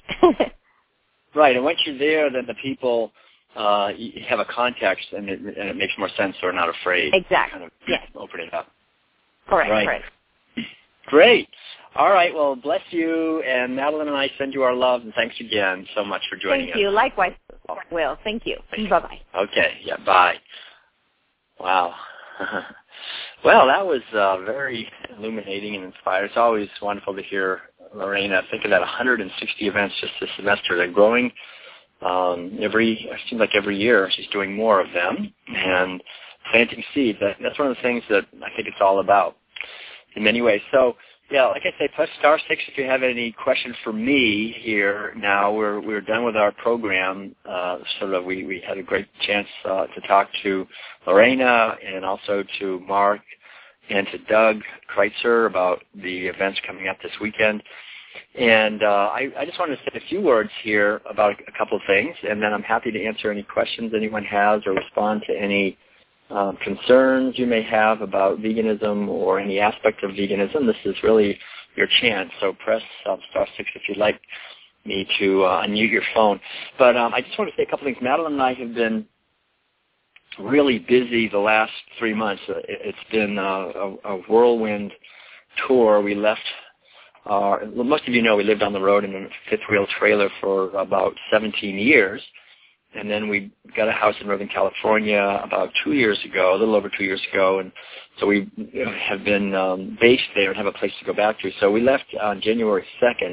Right, and once you're there, then the people uh, you have a context, and it, and it makes more sense. So they're not afraid. Exactly. Kind of yes. Open it up. Correct. Right. Correct. Great. All right. Well, bless you, and Madeline and I send you our love, and thanks again so much for joining Thank us. you. Likewise, Will. Thank you. Bye bye. Okay. Yeah. Bye. Wow. Well, that was uh, very illuminating and inspiring. It's always wonderful to hear Lorena. Think of that, one hundred sixty events just this semester. They're growing um, every, it seems like every year she's doing more of them and planting seeds. That, that's one of the things that I think it's all about in many ways. So, yeah, like I say, press star six if you have any questions for me here now. We're we're done with our program. Uh, sort of, we, we had a great chance uh, to talk to Lorena and also to Mark and to Doug Kreitzer about the events coming up this weekend. And uh, I, I just wanted to say a few words here about a couple of things, and then I'm happy to answer any questions anyone has or respond to any Um, concerns you may have about veganism or any aspect of veganism. This is really your chance, so press uh, star six if you'd like me to uh, unmute your phone. But um, I just want to say a couple things. Madeline and I have been really busy the last three months. It's been uh, a, a whirlwind tour. We left, uh, well, most of you know we lived on the road in a fifth-wheel trailer for about seventeen years. And then we got a house in Northern California about two years ago, a little over two years ago, and so we have been um, based there and have a place to go back to. So we left on January second,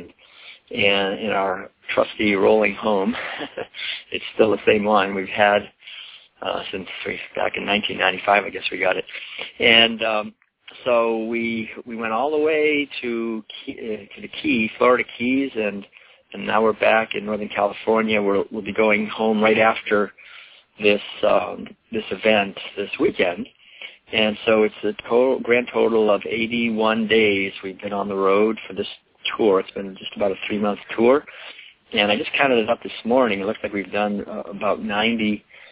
and in our trusty rolling home, it's still the same one we've had uh, since we, back in nineteen ninety-five, I guess we got it. And um, so we we went all the way to Key, uh, to the Keys, Florida Keys, and And now we're back in Northern California. We'll, we'll be going home right after this um, this event this weekend. And so it's a total, grand total of eighty-one days we've been on the road for this tour. It's been just about a three-month tour. And I just counted it up this morning. It looks like we've done uh, about ninety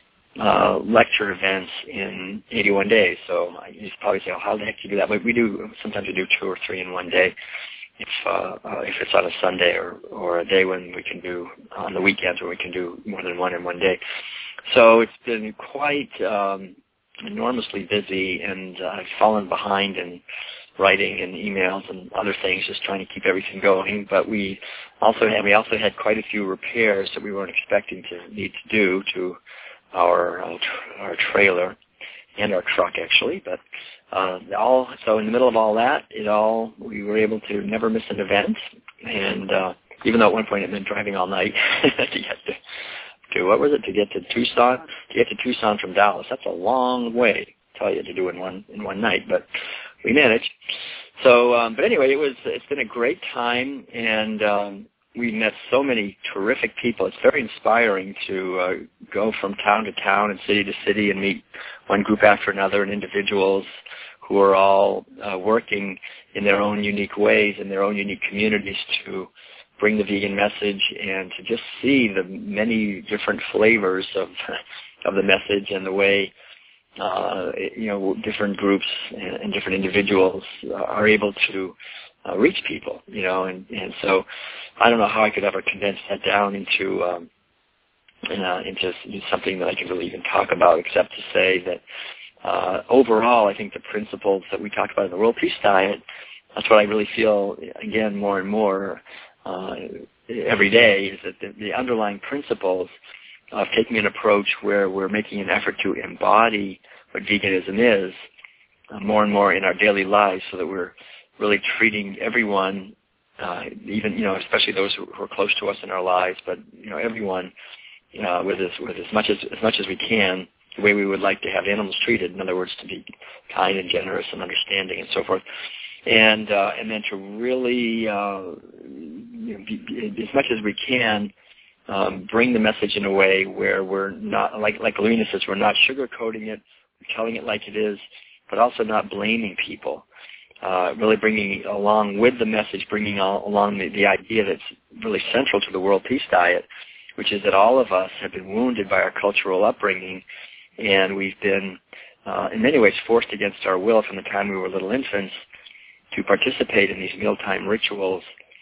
uh, lecture events in eighty-one days. So you probably say, oh, how the heck do you do that? But we do, sometimes we do two or three in one day. If uh, uh, if it's on a Sunday or, or a day when we can do on the weekends where we can do more than one in one day. So it's been quite um, enormously busy, and uh, I've fallen behind in writing and emails and other things, just trying to keep everything going. But we also had we also had quite a few repairs that we weren't expecting to need to do to our uh, tr- our trailer and our truck actually, but. Uh, all so in the middle of all that, it all we were able to never miss an event, and uh, even though at one point it meant driving all night to get to, to what was it to get to Tucson to get to Tucson from Dallas. That's a long way, I tell you, to do in one in one night, but we managed. So, um, but anyway, it was it's been a great time, and um, we met so many terrific people. It's very inspiring to uh, go from town to town and city to city and meet one group after another and individuals who are all uh, working in their own unique ways, in their own unique communities to bring the vegan message and to just see the many different flavors of of the message and the way uh, you know different groups and, and different individuals are able to uh, reach people. You know, and, and so I don't know how I could ever condense that down into um, in, uh, into something that I could really even talk about, except to say that uh, overall, I think the principles that we talk about in the World Peace Diet, that's what I really feel again more and more. Uh, every day is that the, the underlying principles of taking an approach where we're making an effort to embody what veganism is uh, more and more in our daily lives, so that we're really treating everyone, uh, even you know, especially those who, who are close to us in our lives, but you know, everyone uh, with as with as much as as much as we can, the way we would like to have animals treated. In other words, to be kind and generous and understanding and so forth. And uh, and then to really, uh, you know, be, be, as much as we can, um, bring the message in a way where we're not, like like Lorena says, we're not sugarcoating it, we're telling it like it is, but also not blaming people. Uh, really bringing along with the message, bringing all, along the, the idea that's really central to the World Peace Diet, which is that all of us have been wounded by our cultural upbringing, and we've been, uh, in many ways, forced against our will from the time we were little infants to participate in these mealtime rituals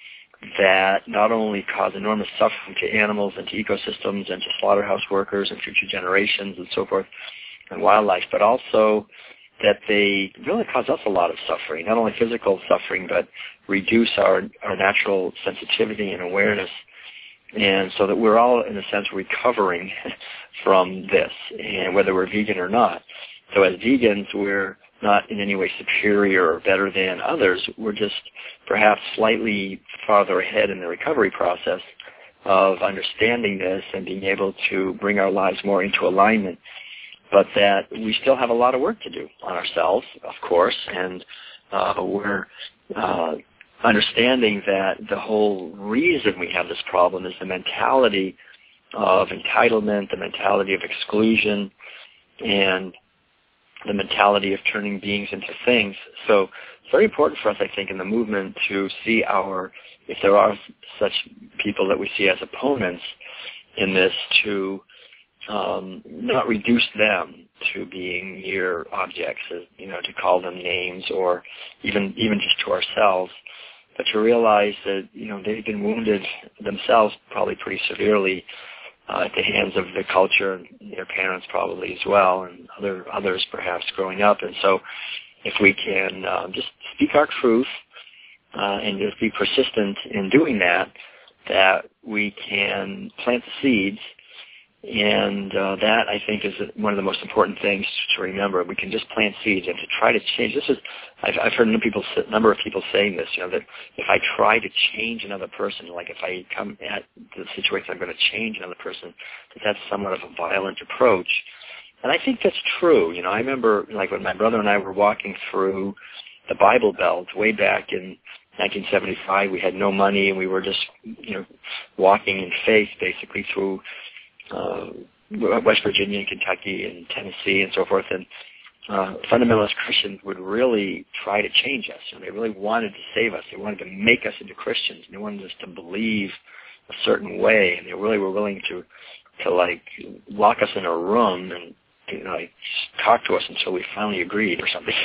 that not only cause enormous suffering to animals and to ecosystems and to slaughterhouse workers and future generations and so forth and wildlife, but also that they really cause us a lot of suffering, not only physical suffering, but reduce our, our natural sensitivity and awareness, and so that we're all, in a sense, recovering from this, and whether we're vegan or not. So as vegans, we're not in any way superior or better than others. We're just perhaps slightly farther ahead in the recovery process of understanding this and being able to bring our lives more into alignment, but that we still have a lot of work to do on ourselves, of course, and uh, we're uh, understanding that the whole reason we have this problem is the mentality of entitlement, the mentality of exclusion, and the mentality of turning beings into things. So it's very important for us, I think, in the movement to see our, if there are such people that we see as opponents in this, to um, not reduce them to being mere objects, you know, to call them names or even even just to ourselves, but to realize that, you know, they've been wounded themselves probably pretty severely Uh, at the hands of the culture and their parents probably as well, and other others perhaps growing up. And so if we can uh, just speak our truth uh, and just be persistent in doing that, that we can plant the seeds. And uh, that, I think, is one of the most important things to remember. We can just plant seeds and to try to change. This is, I've, I've heard a people, a number of people saying this, you know, that if I try to change another person, like if I come at the situation, I'm going to change another person, that that's somewhat of a violent approach. And I think that's true. You know, I remember, like, when my brother and I were walking through the Bible Belt way back in nineteen seventy-five, we had no money, and we were just, you know, walking in faith, basically, through Uh, West Virginia and Kentucky and Tennessee and so forth, and uh, fundamentalist Christians would really try to change us. And they really wanted to save us. They wanted to make us into Christians. They wanted us to believe a certain way, and they really were willing to, to like lock us in a room and, you know, like talk to us until we finally agreed or something.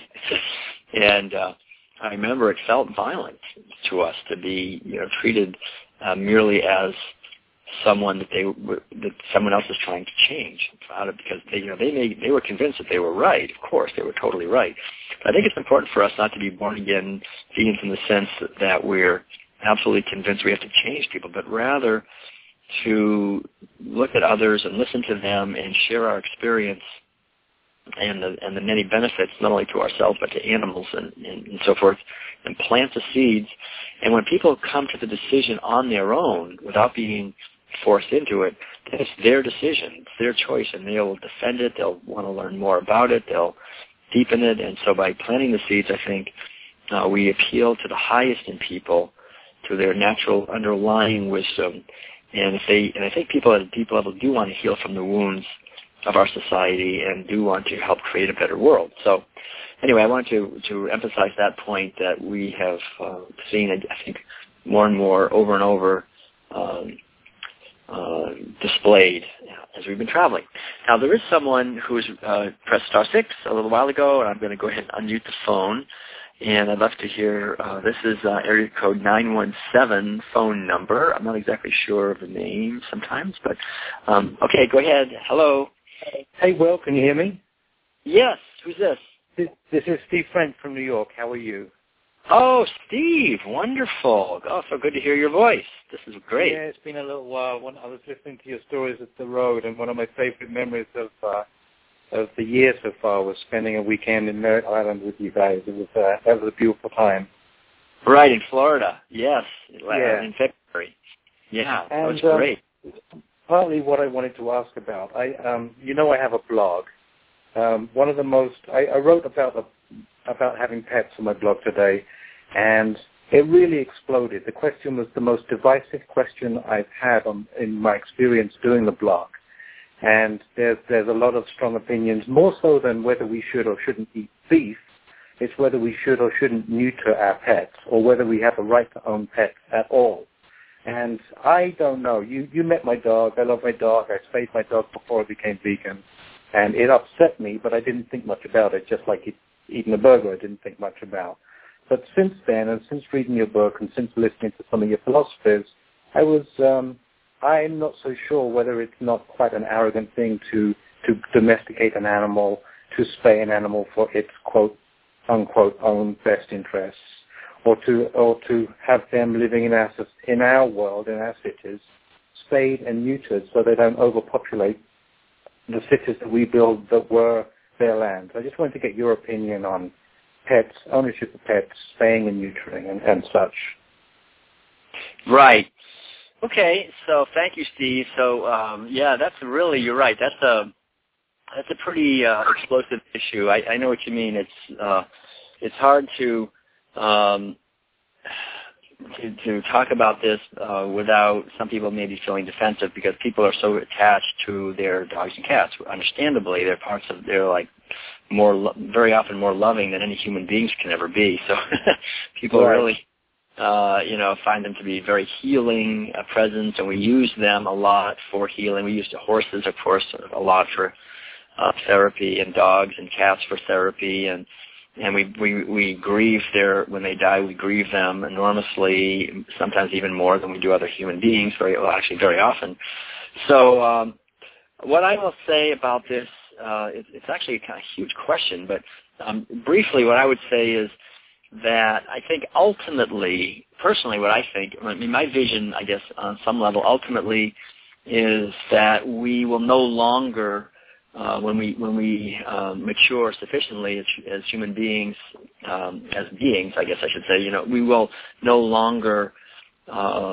and uh, I remember it felt violent to us to be, you know, treated uh, merely as someone that they were, that someone else is trying to change out of, because they, you know, they may, they were convinced that they were right. Of course, they were totally right. But I think it's important for us not to be born again vegans in the sense that, that we're absolutely convinced we have to change people, but rather to look at others and listen to them and share our experience and the and the many benefits, not only to ourselves but to animals and, and, and so forth, and plant the seeds. And when people come to the decision on their own without being forced into it, then it's their decision, it's their choice, and they'll defend it, they'll want to learn more about it, they'll deepen it. And so by planting the seeds, I think uh, we appeal to the highest in people, to their natural underlying wisdom. And if they, and I think people at a deep level do want to heal from the wounds of our society and do want to help create a better world. So anyway, I want to, to emphasize that point that we have uh, seen, I think, more and more over and over um, uh, displayed as we've been traveling. Now, there is someone who's uh, pressed star six a little while ago, and I'm going to go ahead and unmute the phone. And I'd love to hear, uh, this is uh, area code nine one seven phone number. I'm not exactly sure of the name sometimes, but um, okay, go ahead. Hello. Hey, Will, can you hear me? Yes. Who's this? This, this is Steve French from New York. How are you? Oh, Steve. Wonderful. Oh, so good to hear your voice. This is great. Yeah, it's been a little while. When I was listening to your stories at the road, and one of my favorite memories of uh, of the year so far was spending a weekend in Merritt Island with you guys. It was uh, that was a beautiful time. Right, in Florida. Yes, yeah. in February. Yeah, that and, was great. Um, partly what I wanted to ask about, I um, you know, I have a blog. Um, one of the most I, I wrote about the, about having pets on my blog today, and it really exploded. The question was the most divisive question I've had on, in my experience doing the blog. And there's, there's a lot of strong opinions, more so than whether we should or shouldn't eat beef. It's whether we should or shouldn't neuter our pets, or whether we have a right to own pets at all. And I don't know. You, you met my dog. I love my dog. I spayed my dog before I became vegan. And it upset me, but I didn't think much about it, just like it, eating a burger I didn't think much about. But since then, and since reading your book, and since listening to some of your philosophies, I was... Um, I'm not so sure whether it's not quite an arrogant thing to, to domesticate an animal, to spay an animal for its quote unquote own best interests, or to or to have them living in our in our world, in our cities, spayed and neutered so they don't overpopulate the cities that we build that were their land. I just wanted to get your opinion on pets, ownership of pets, spaying and neutering, and, and such. Right. Okay, so thank you, Steve. So, um, yeah, that's really, you're right. That's a that's a pretty uh, explosive issue. I, I know what you mean. It's uh, it's hard to, um, to to talk about this uh, without some people maybe feeling defensive, because people are so attached to their dogs and cats. Understandably, they're parts of they're like more lo- very often more loving than any human beings can ever be. So people right. really. Uh, you know, find them to be very healing uh, presence, and we use them a lot for healing. We use the horses, of course, a lot for uh, therapy, and dogs and cats for therapy, and and we, we we grieve their when they die. We grieve them enormously, sometimes even more than we do other human beings. Very well, actually, very often. So, um, what I will say about this, uh, it, it's actually a kind of huge question, but um, briefly, what I would say is that I think ultimately, personally what I think, I mean, my vision, I guess, on some level, ultimately is that we will no longer, uh, when we when we um, mature sufficiently as, as human beings, um, as beings, I guess I should say, you know, we will no longer uh,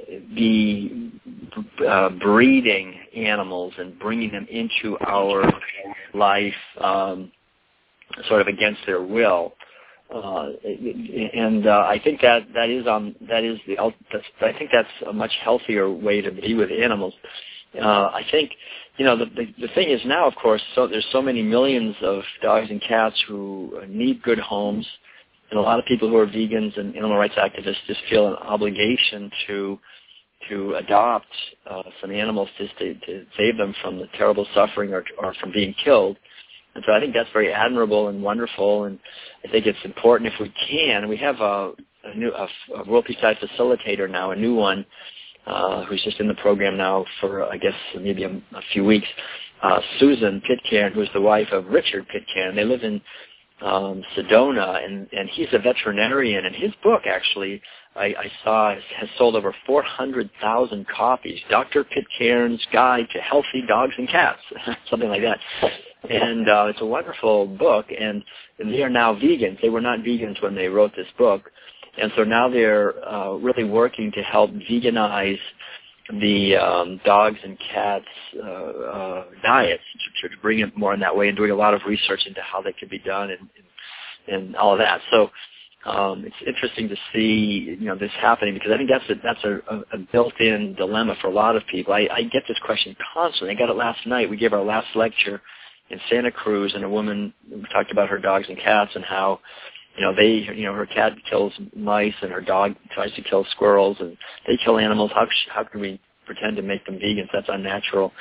be uh, breeding animals and bringing them into our life um, sort of against their will. Uh, and uh, I think that that is on that is the that's, I think that's a much healthier way to be with animals. Uh, I think you know the, the the thing is now, of course, so there's so many millions of dogs and cats who need good homes, and a lot of people who are vegans and animal rights activists just feel an obligation to to adopt uh, some animals just to, to save them from the terrible suffering or or from being killed. And so I think that's very admirable and wonderful, and I think it's important if we can. We have a, a new a, a World Peace Side facilitator now, a new one, uh, who's just in the program now for, I guess, maybe a, a few weeks, uh, Susan Pitcairn, who's the wife of Richard Pitcairn. They live in um, Sedona, and, and he's a veterinarian, and his book, actually, I, I saw has sold over four hundred thousand copies, Doctor Pitcairn's Guide to Healthy Dogs and Cats, something like that. And uh, it's a wonderful book, and they are now vegans. They were not vegans when they wrote this book, and so now they're uh, really working to help veganize the um, dogs and cats uh, uh, diets, to, to bring it more in that way, and doing a lot of research into how that could be done and, and, and all of that. So um, it's interesting to see, you know, this happening, because I think that's a, that's a, a built-in dilemma for a lot of people. I, I get this question constantly. I got it last night. We gave our last lecture in Santa Cruz, and a woman talked about her dogs and cats and how, you know, they, you know, her cat kills mice and her dog tries to kill squirrels, and they kill animals. How how can we pretend to make them vegans? That's unnatural.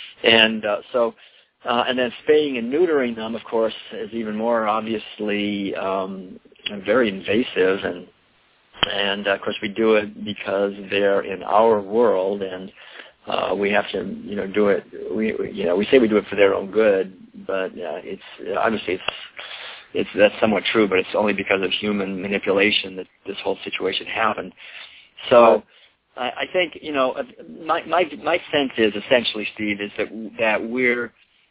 And uh, so, uh, and then spaying and neutering them, of course, is even more obviously um, very invasive, and and uh, of course we do it because they're in our world, and uh, we have to, you know, do it. We, you know, we say we do it for their own good, but uh, it's obviously it's. It's, that's somewhat true, but it's only because of human manipulation that this whole situation happened. So I, I think, you know, my, my my sense is essentially, Steve, is that that we're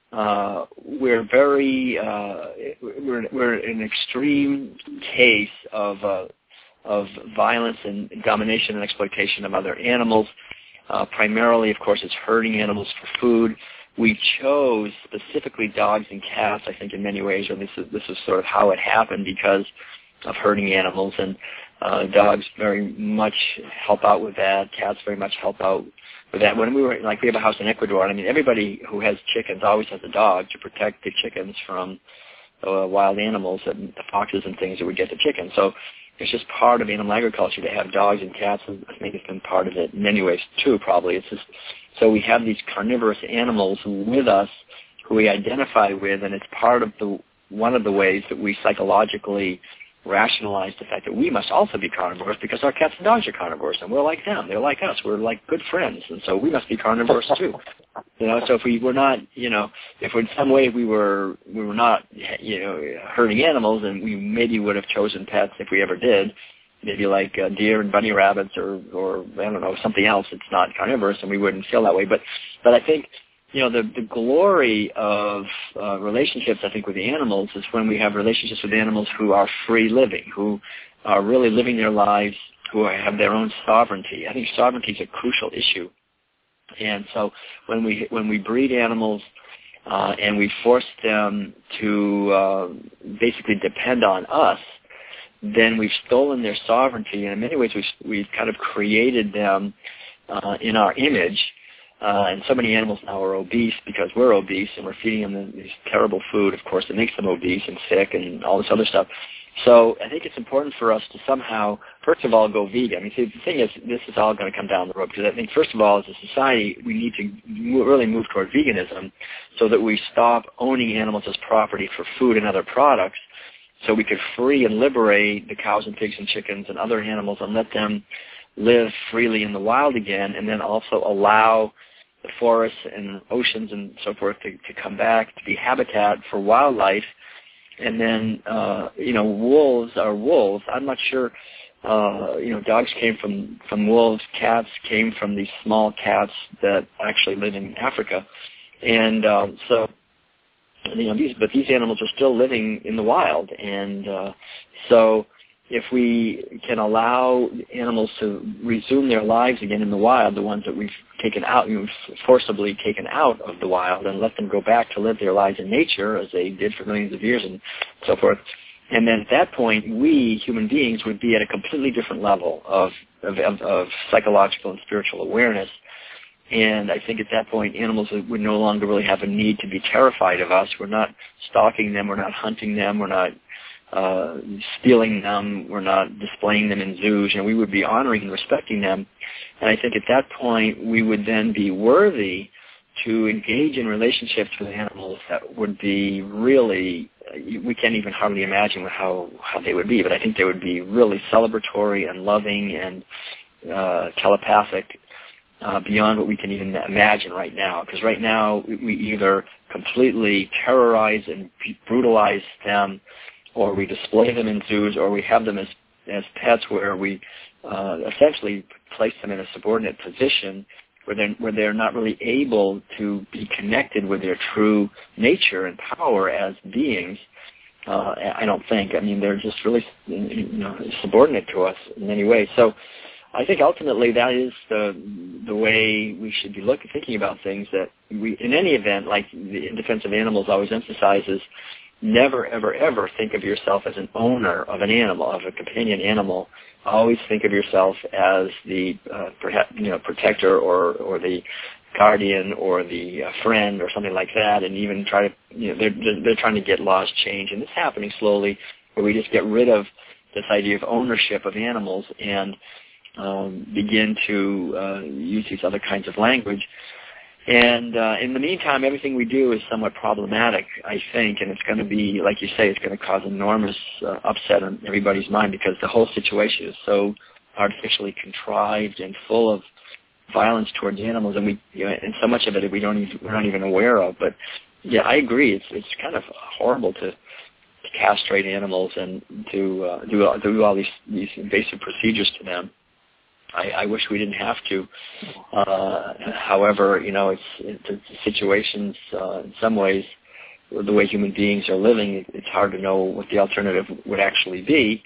uh, we're very uh, we're we're an extreme case of uh, of violence and domination and exploitation of other animals. Uh, primarily, of course, it's herding animals for food. We chose specifically dogs and cats, I think, in many ways, or this is, this is sort of how it happened because of herding animals, and uh, dogs very much help out with that. Cats very much help out with that. When we were, like, we have a house in Ecuador, and I mean, everybody who has chickens always has a dog to protect the chickens from uh, wild animals, and the foxes and things that would get the chickens. So it's just part of animal agriculture to have dogs and cats, and I think it's been part of it in many ways, too, probably. It's just, so we have these carnivorous animals with us who we identify with, and it's part of the one of the ways that we psychologically rationalize the fact that we must also be carnivores because our cats and dogs are carnivores, and we're like them. They're like us. We're like good friends, and so we must be carnivores too. You know, so if we were not, you know, if in some way we were we were not, you know, herding animals, and we maybe would have chosen pets if we ever did, maybe like uh, deer and bunny rabbits, or or I don't know, something else that's not carnivorous, and we wouldn't feel that way. But but I think, you know, the the glory of uh, relationships, I think, with the animals is when we have relationships with animals who are free living, who are really living their lives, who have their own sovereignty. I think sovereignty is a crucial issue. And so when we when we breed animals uh, and we force them to uh, basically depend on us, then we've stolen their sovereignty, and in many ways we've, we've kind of created them uh, in our image. Uh, and so many animals now are obese because we're obese, and we're feeding them this terrible food, of course, that makes them obese and sick and all this other stuff. So I think it's important for us to somehow, first of all, go vegan. I mean, see, the thing is, this is all going to come down the road, because I think, first of all, as a society, we need to move, really move toward veganism so that we stop owning animals as property for food and other products, so we could free and liberate the cows and pigs and chickens and other animals and let them live freely in the wild again, and then also allow the forests and oceans and so forth to, to come back to be habitat for wildlife. And then, uh, you know, wolves are wolves. I'm not sure, uh, you know, dogs came from, from wolves. Cats came from these small cats that actually live in Africa. And um, so, you know, these, but these animals are still living in the wild. And uh, so if we can allow animals to resume their lives again in the wild, the ones that we've taken out, you know, forcibly taken out of the wild, and let them go back to live their lives in nature as they did for millions of years and so forth. And then at that point, we, human beings, would be at a completely different level of, of, of, of psychological and spiritual awareness. And I think at that point, animals would no longer really have a need to be terrified of us. We're not stalking them. We're not hunting them. We're not uh, stealing them. We're not displaying them in zoos. You know, we would be honoring and respecting them. And I think at that point, we would then be worthy to engage in relationships with animals that would be really, we can't even hardly imagine how, how they would be, but I think they would be really celebratory and loving and uh, telepathic uh, beyond what we can even imagine right now. Because right now, we either completely terrorize and brutalize them, or we display them in zoos, or we have them as, as pets where we uh, essentially place them in a subordinate position where they're, where they're not really able to be connected with their true nature and power as beings. Uh, I don't think. I mean, they're just really, you know, subordinate to us in many ways. So I think ultimately that is the the way we should be looking, thinking about things. That we, in any event, like the In Defense of Animals always emphasizes, never, ever, ever think of yourself as an owner of an animal, of a companion animal. Always think of yourself as the uh, you know, protector or, or the guardian or the uh, friend or something like that, and even try to, you know, they're, they're, they're trying to get laws changed. And it's happening slowly, where we just get rid of this idea of ownership of animals and um, begin to uh, use these other kinds of language. And uh, in the meantime, everything we do is somewhat problematic, I think, and it's going to be, like you say, it's going to cause enormous uh, upset on everybody's mind, because the whole situation is so artificially contrived and full of violence towards animals, and we, you know, and so much of it we don't even, we're not even aware of. But yeah, I agree. It's it's kind of horrible to, to castrate animals and to uh, do do all these these invasive procedures to them. I, I wish we didn't have to. Uh, however, you know, it's, it's, it's situations, uh, in some ways, the way human beings are living, it, it's hard to know what the alternative would actually be.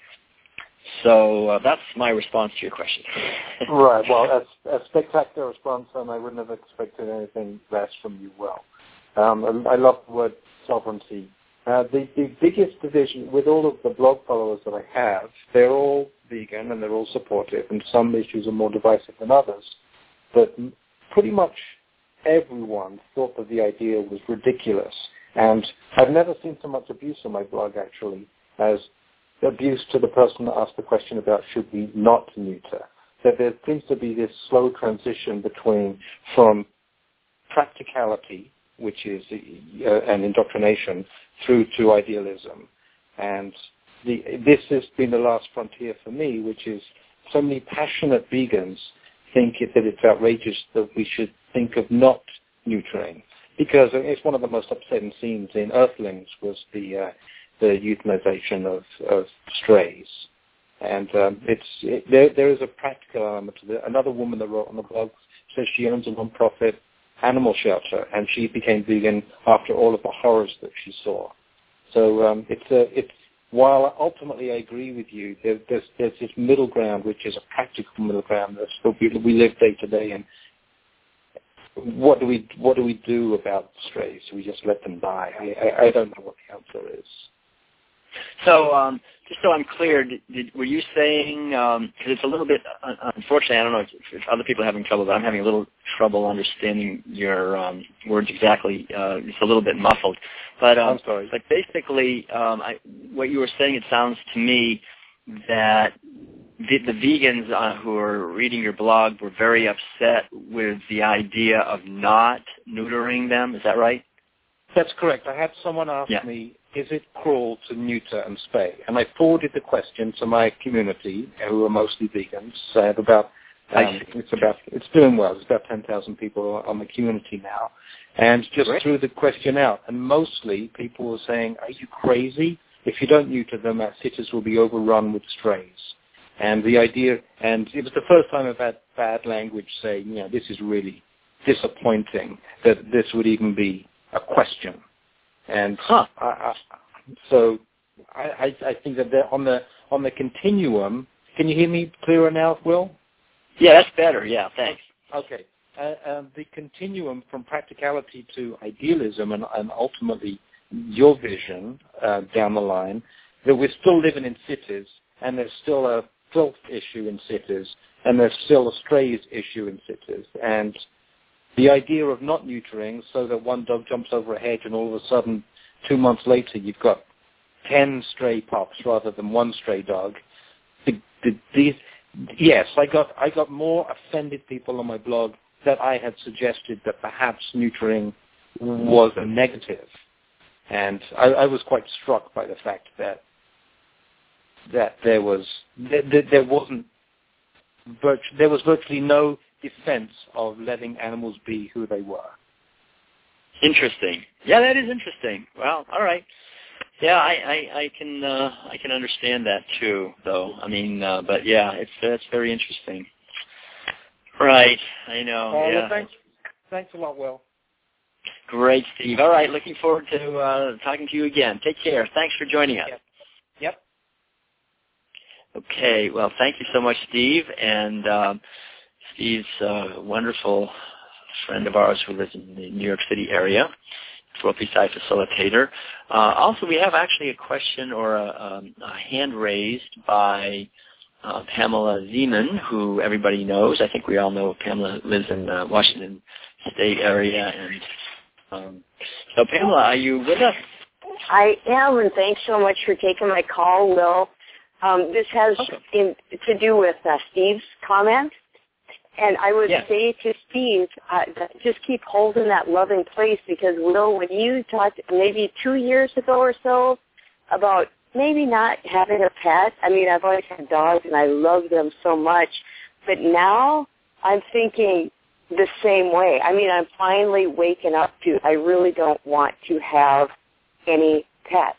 So uh, that's my response to your question. Right. Well, that's a spectacular response, and I wouldn't have expected anything less from you, Will. Um, I love the word sovereignty. Uh, the, the biggest division, with all of the blog followers that I have, they're all vegan and they're all supportive, and some issues are more divisive than others. But pretty much everyone thought that the idea was ridiculous. And I've never seen so much abuse on my blog, actually, as abuse to the person that asked the question about should we not neuter. That there seems to be this slow transition between from practicality, which is uh, an indoctrination, through to idealism. And the, this has been the last frontier for me, which is so many passionate vegans think it, that it's outrageous that we should think of not neutering. Because it's one of the most upsetting scenes in Earthlings was the uh, the euthanization of, of strays. And um, it's it, there, there is a practical element to it. Another woman that wrote on the blog says she owns a non-profit animal shelter, and she became vegan after all of the horrors that she saw. So um, it's a, it's while ultimately I agree with you, there, there's there's this middle ground, which is a practical middle ground that still we, we live day to day. And what do we what do we do about strays? Do we just let them die? I, I, I don't know what the answer is. So, um, just so I'm clear, did, did, were you saying, because um, it's a little bit, uh, unfortunately, I don't know if, if other people are having trouble, but I'm having a little trouble understanding your um, words exactly. Uh, it's a little bit muffled. But, um, I'm sorry. But basically, um, I, what you were saying, it sounds to me that the, the vegans uh, who are reading your blog were very upset with the idea of not neutering them. Is that right? That's correct. I had someone ask yeah. me, is it cruel to neuter and spay? And I forwarded the question to my community, who are mostly vegans. I have about, um, it's about, it's doing well. There's about ten thousand people on the community now. And just Great. threw the question out. And mostly people were saying, are you crazy? If you don't neuter them, our cities will be overrun with strays. And the idea, and it was the first time I've had bad language saying, you know, this is really disappointing that this would even be a question. And huh. I, I, so I, I think that they're on the on the continuum. Can you hear me clearer now, Will? Yeah, that's better. Yeah, thanks. Okay. Uh, um, the continuum from practicality to idealism, and, and ultimately your vision uh, down the line, that we're still living in cities, and there's still a filth issue in cities, and there's still a strays issue in cities, and the idea of not neutering so that one dog jumps over a hedge and all of a sudden, two months later, you've got ten stray pups rather than one stray dog. The, the, these, yes, I got I got more offended people on my blog that I had suggested that perhaps neutering was a negative. And I, I was quite struck by the fact that that there was that there wasn't virtu- there was virtually no defense of letting animals be who they were. Interesting. Yeah, that is interesting. Well, all right. Yeah, I, I, I can uh, I can understand that too, though. I mean, uh, but yeah, it's that's very interesting. Right. I know. Uh, yeah. Well, thanks. Thanks a lot, Will. Great, Steve. All right. Looking forward to uh, talking to you again. Take care. Thanks for joining us. Yep. Yep. Okay. Well, thank you so much, Steve. And um, Steve's a wonderful friend of ours who lives in the New York City area, Trophy Site Facilitator. Uh, also, we have actually a question or a, um, a hand raised by uh, Pamela Zeman, who everybody knows. I think we all know Pamela lives in uh, Washington state area. And um, so, Pamela, are you with us? I am, and thanks so much for taking my call, Will. Um, this has okay. in, to do with uh, Steve's comment. And I would yes. say to Steve, uh, just keep holding that loving place, because, Will, when you talked maybe two years ago or so about maybe not having a pet, I mean, I've always had dogs and I love them so much, but now I'm thinking the same way. I mean, I'm finally waking up to I really don't want to have any pets.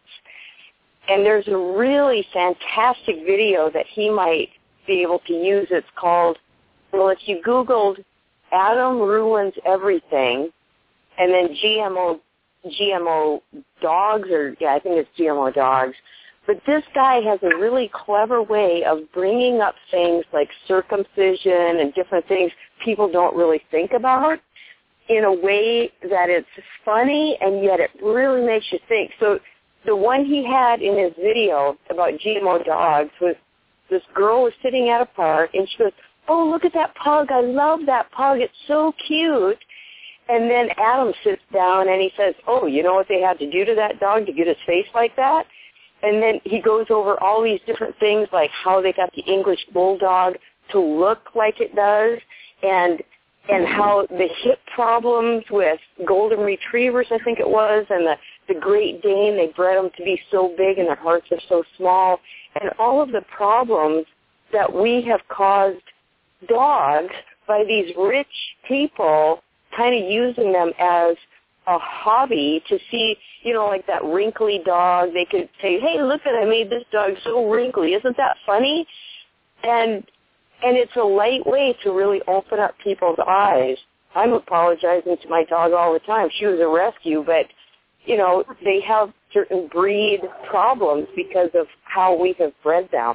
And there's a really fantastic video that he might be able to use. It's called, well, if you Googled Adam Ruins Everything and then G M O G M O dogs, or yeah, I think it's G M O dogs, but this guy has a really clever way of bringing up things like circumcision and different things people don't really think about in a way that it's funny and yet it really makes you think. So the one he had in his video about G M O dogs was this girl was sitting at a park and she goes, "Oh, look at that pug. I love that pug. It's so cute." And then Adam sits down and he says, "Oh, you know what they had to do to that dog to get his face like that?" And then he goes over all these different things, like how they got the English Bulldog to look like it does, and and how the hip problems with Golden Retrievers, I think it was, and the, the Great Dane, they bred them to be so big and their hearts are so small, and all of the problems that we have caused dogs by these rich people kind of using them as a hobby to see, you know, like that wrinkly dog. They could say, "Hey, look at I made this dog so wrinkly. Isn't that funny?" And and it's a light way to really open up people's eyes. I'm apologizing to my dog all the time. She was a rescue, but, you know, they have certain breed problems because of how we have bred them.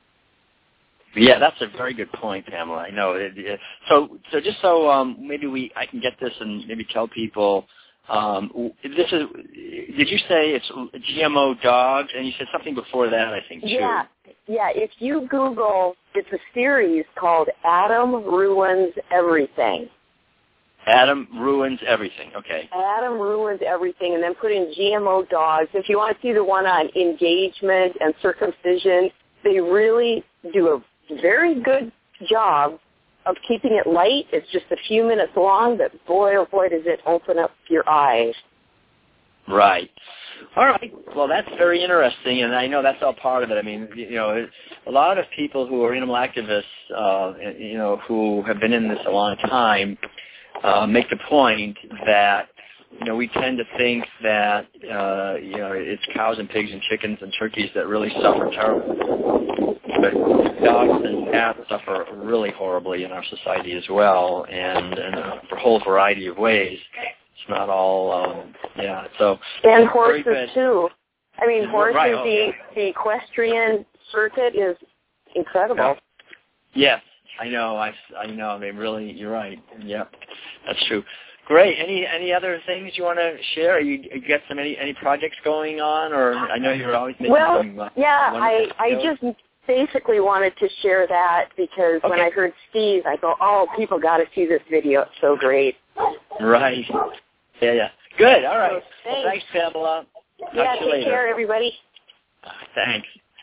Yeah, that's a very good point, Pamela. I know. It, it, so, so just so um, maybe we, I can get this and maybe tell people. Um, this is. Did you say it's G M O dogs? And you said something before that, I think, too. Yeah, yeah. If you Google, it's a series called Adam Ruins Everything. Adam Ruins Everything. Okay. Adam Ruins Everything, and then put in G M O dogs. If you want to see the one on engagement and circumcision, they really do a very good job of keeping it light. It's just a few minutes long, but boy, oh boy, does it open up your eyes. Right. All right. Well, that's very interesting, and I know that's all part of it. I mean, you know, a lot of people who are animal activists, uh, you know, who have been in this a long time, uh, make the point that, you know, we tend to think that, uh, you know, it's cows and pigs and chickens and turkeys that really suffer terribly. But dogs and cats suffer really horribly in our society as well, and, and for a whole variety of ways. It's not all, um, yeah, so. And horses, too. I mean, horses, right. oh, the, yeah. the equestrian circuit is incredible. Yes, I know. I, I know. I mean, really, you're right. Yep, that's true. Great. Any any other things you want to share? You, you got some any any projects going on, or I know you're always making well, some. Uh, yeah, I I shows. just basically wanted to share that because okay. when I heard Steve, I go, oh, people got to see this video. It's so great. Right. Yeah, yeah. Good. All right. So, well, thanks, Pamela. Talk yeah, to you take later. care, everybody. Uh, thanks.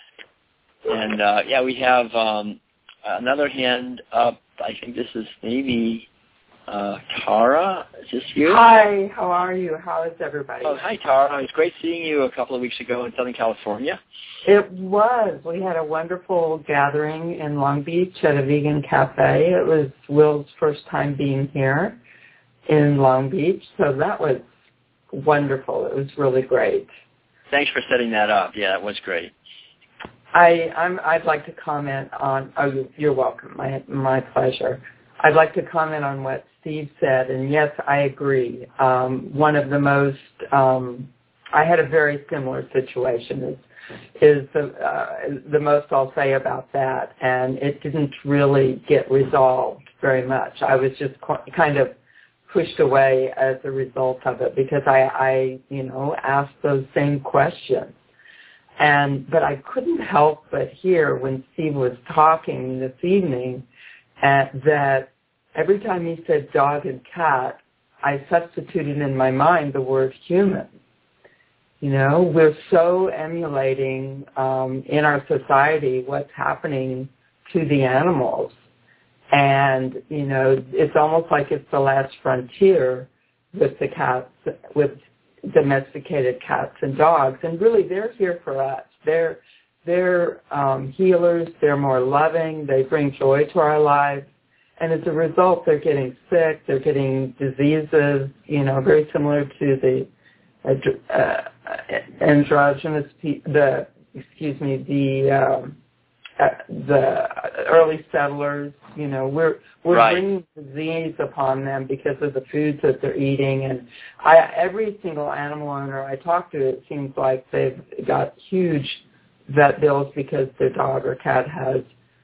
And uh, yeah, we have um, another hand up. I think this is maybe. Uh, Tara, is this you? Hi, how are you? How is everybody? Oh, hi, Tara. It was great seeing you a couple of weeks ago in Southern California. It was. We had a wonderful gathering in Long Beach at a vegan cafe. It was Will's first time being here in Long Beach, so that was wonderful. It was really great. Thanks for setting that up. Yeah, that was great. I, I'm, I'd like to comment on, oh, you're welcome. My, my pleasure. I'd like to comment on what Steve said, and yes, I agree. Um, one of the most, um, I had a very similar situation is, is the, uh, the most I'll say about that, and it didn't really get resolved very much. I was just qu- kind of pushed away as a result of it because I, I, you know, asked those same questions. And, but I couldn't help but hear when Steve was talking this evening Uh, that every time he said dog and cat, I substituted in my mind the word human. You know, we're so emulating um, in our society what's happening to the animals. And, you know, it's almost like it's the last frontier with the cats, with domesticated cats and dogs. And really, they're here for us. They're, they're um, healers. They're more loving. They bring joy to our lives. And as a result, they're getting sick. They're getting diseases, you know, very similar to the uh, androgynous, the, excuse me, the, um, uh, the early settlers, you know, we're, we're right. bringing disease upon them because of the foods that they're eating. And I, every single animal owner I talk to, it seems like they've got huge vet bills because their dog or cat has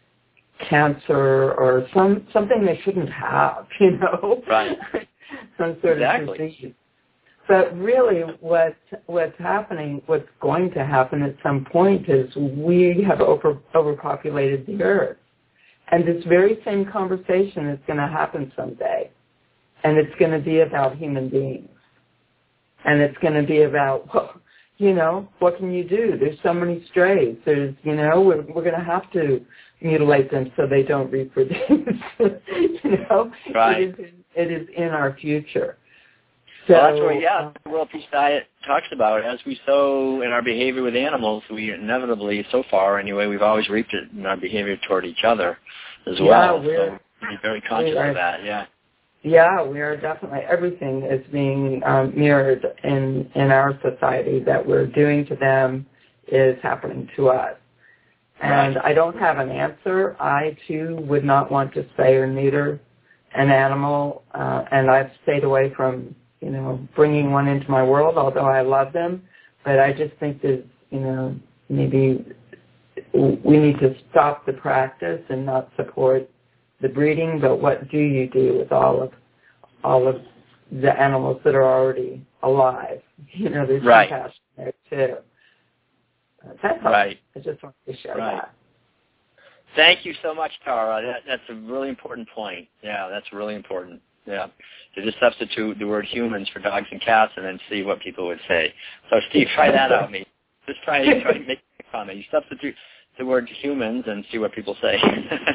cancer or some, something they shouldn't have, you know, right. some sort exactly. of disease. But really what, what's happening, what's going to happen at some point is we have over, overpopulated the earth. And this very same conversation is going to happen someday. And it's going to be about human beings. And it's going to be about, well, you know, what can you do? There's so many strays. There's, you know, we're, we're going to have to mutilate them so they don't reproduce. you know, right. it is, it is in our future. So, well, that's what, yeah, the World Peace Diet talks about. As we sow in our behavior with animals, we inevitably, so far anyway, we've always reaped it in our behavior toward each other as yeah, well. We're, so be very conscious are, of that, yeah. Yeah, we are definitely, everything is being um, mirrored in, in our society that we're doing to them is happening to us. And right. I don't have an answer. I, too, would not want to spay or neuter an animal, uh, and I've stayed away from you know, bringing one into my world, although I love them. But I just think that, you know, maybe we need to stop the practice and not support the breeding. But what do you do with all of all of the animals that are already alive? You know, there's right. compassion there, too. Uh, that's all. Right. I just wanted to share right. that. Thank you so much, Tara. That, that's a really important point. Yeah, that's really important. Yeah, to just substitute the word humans for dogs and cats and then see what people would say. So, Steve, try that out, me. Just try, try to make a comment. You substitute the word humans and see what people say.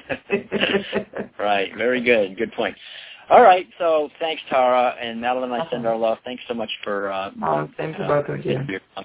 Right, very good. Good point. All right, so thanks, Tara, and Madeline and I send our love. Thanks so much for... Uh, oh, thanks uh, for both of you.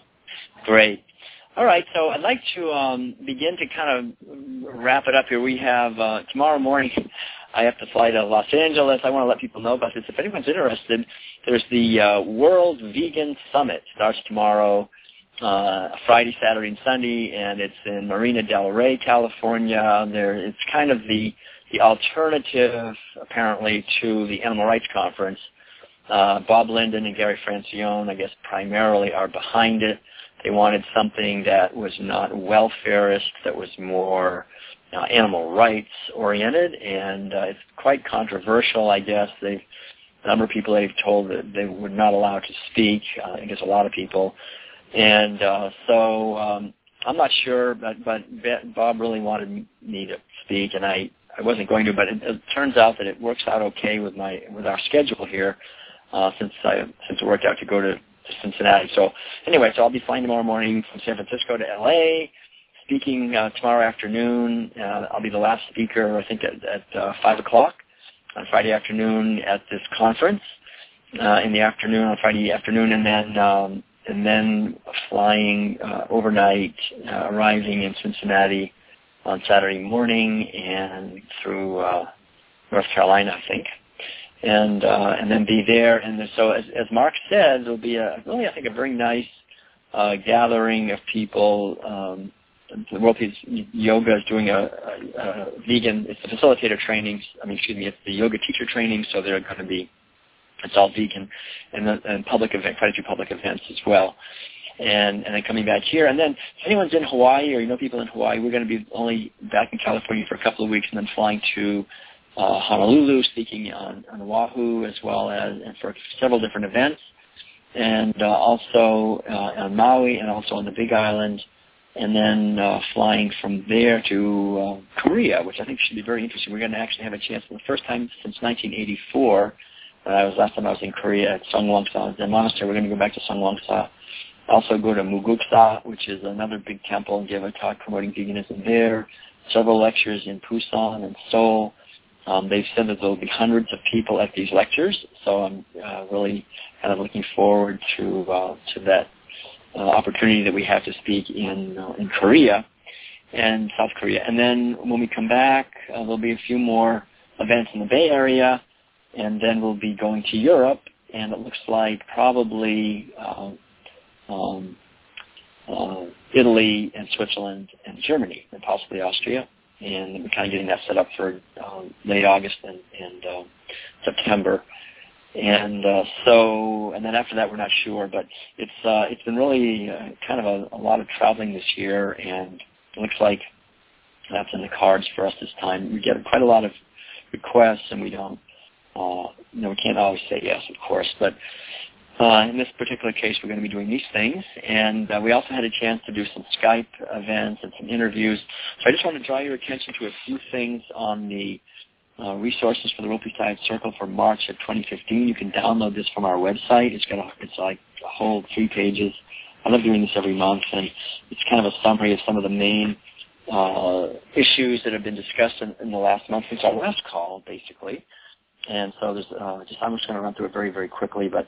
Great. All right, so I'd like to um, begin to kind of wrap it up here. We have uh, tomorrow morning... I have to fly to Los Angeles. I want to let people know about this. If anyone's interested, there's the uh, World Vegan Summit. It starts tomorrow, uh, Friday, Saturday, and Sunday, and it's in Marina del Rey, California. There, it's kind of the the alternative, apparently, to the Animal Rights Conference. Uh, Bob Linden and Gary Francione, I guess, primarily are behind it. They wanted something that was not welfareist, that was more Uh, animal rights oriented, and uh, it's quite controversial, I guess. They've, a number of people they've told that they were not allowed to speak, uh, I guess a lot of people. And uh, so um, I'm not sure, but, but Bob really wanted me to speak, and I, I wasn't going to, but it, it turns out that it works out okay with my with our schedule here uh, since I since it worked out to go to, to Cincinnati. So anyway, so I'll be flying tomorrow morning from San Francisco to L A, speaking uh, tomorrow afternoon. Uh, I'll be the last speaker, I think, at, at uh, five o'clock on Friday afternoon at this conference uh, in the afternoon, on Friday afternoon, and then um, and then flying uh, overnight, uh, arriving in Cincinnati on Saturday morning and through uh, North Carolina, I think, and uh, and then be there. And so, as, as Mark said, there'll be a really, I think, a very nice uh, gathering of people. Um, The World Peace Yoga is doing a, a, a vegan, it's a facilitator training, I mean, excuse me, it's the yoga teacher training, so they're going to be, it's all vegan, and, the, and public event, quite a few public events as well. And, and then coming back here, and then if anyone's in Hawaii or you know people in Hawaii, we're going to be only back in California for a couple of weeks and then flying to uh, Honolulu, speaking on, on Oahu, as well as and for several different events, and uh, also uh, on Maui and also on the Big Island, and then uh, flying from there to uh, Korea, which I think should be very interesting. We're going to actually have a chance for the first time since nineteen eighty-four Uh, I was last time I was in Korea at Seonglongsa, the monastery. We're going to go back to Seonglongsa. Also go to Muguksa, which is another big temple, and give a talk promoting veganism there. Several lectures in Busan and Seoul. Um, they've said that there will be hundreds of people at these lectures, so I'm uh, really kind of looking forward to uh, to that uh, opportunity that we have to speak in uh, in Korea and South Korea. And then when we come back, uh, there'll be a few more events in the Bay Area, and then we'll be going to Europe, and it looks like probably uh, um, uh, Italy and Switzerland and Germany and possibly Austria. And we're kind of getting that set up for um, late August and, and um, September. And uh, so, and then after that, we're not sure. But it's uh, it's been really uh, kind of a, a lot of traveling this year, and it looks like that's in the cards for us this time. We get quite a lot of requests, and we don't, uh, you know, we can't always say yes, of course. But uh, in this particular case, we're going to be doing these things. And uh, we also had a chance to do some Skype events and some interviews. So I just want to draw your attention to a few things on the uh, resources for the World Peace Diet Circle for March of twenty fifteen. You can download this from our website. It's got a, it's like a whole three pages. I love doing this every month, and it's kind of a summary of some of the main uh, issues that have been discussed in, in the last month since our last call, basically. And so there's uh, just I'm just going to run through it very, very quickly, but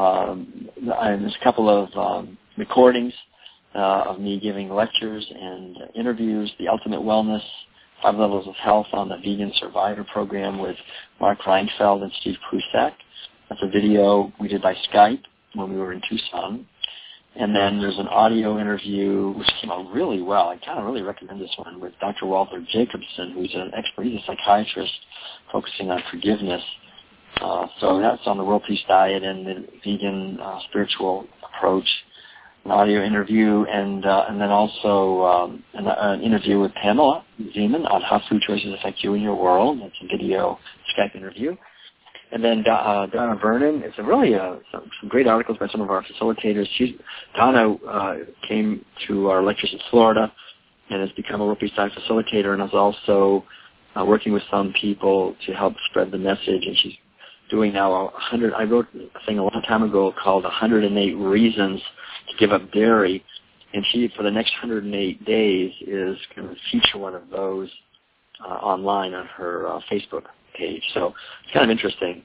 um, there's a couple of um, recordings uh, of me giving lectures and interviews. The Ultimate Wellness, Five Levels of Health on the Vegan Survivor Program with Mark Reinfeld and Steve Prusek. That's a video we did by Skype when we were in Tucson. And then there's an audio interview which came out really well. I kind of really recommend this one with Doctor Walter Jacobson, who's an expert. He's a psychiatrist focusing on forgiveness. Uh, so that's on the World Peace Diet and the vegan uh, spiritual approach. An audio interview, and uh, and then also um, an, an interview with Pamela Zeman on how food choices affect you and your world. That's a video Skype interview. And then uh, Donna Vernon. It's a really uh, some, some great articles by some of our facilitators. She's, Donna uh, came to our lectures in Florida and has become a World Peace Diet facilitator, and is also uh, working with some people to help spread the message. And she's doing now a hundred. I wrote a thing a long time ago called one hundred eight Reasons to Give Up Dairy, and she, for the next one hundred eight days, is going to feature one of those uh, online on her uh, Facebook page. So it's kind of interesting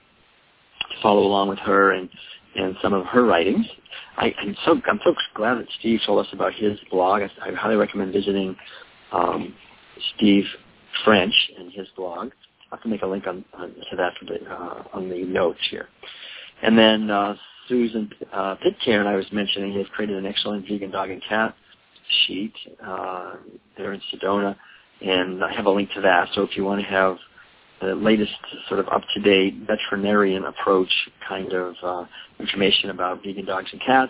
to follow along with her and, and some of her writings. I, I'm so I'm so glad that Steve told us about his blog. I, I highly recommend visiting um, Steve French and his blog. I can make a link on, on to that for the, uh, on the notes here. And then uh, Susan uh, Pitcairn, I was mentioning, has created an excellent vegan dog and cat sheet uh, there in Sedona, and I have a link to that. So if you want to have the latest sort of up-to-date veterinarian approach kind of uh, information about vegan dogs and cats,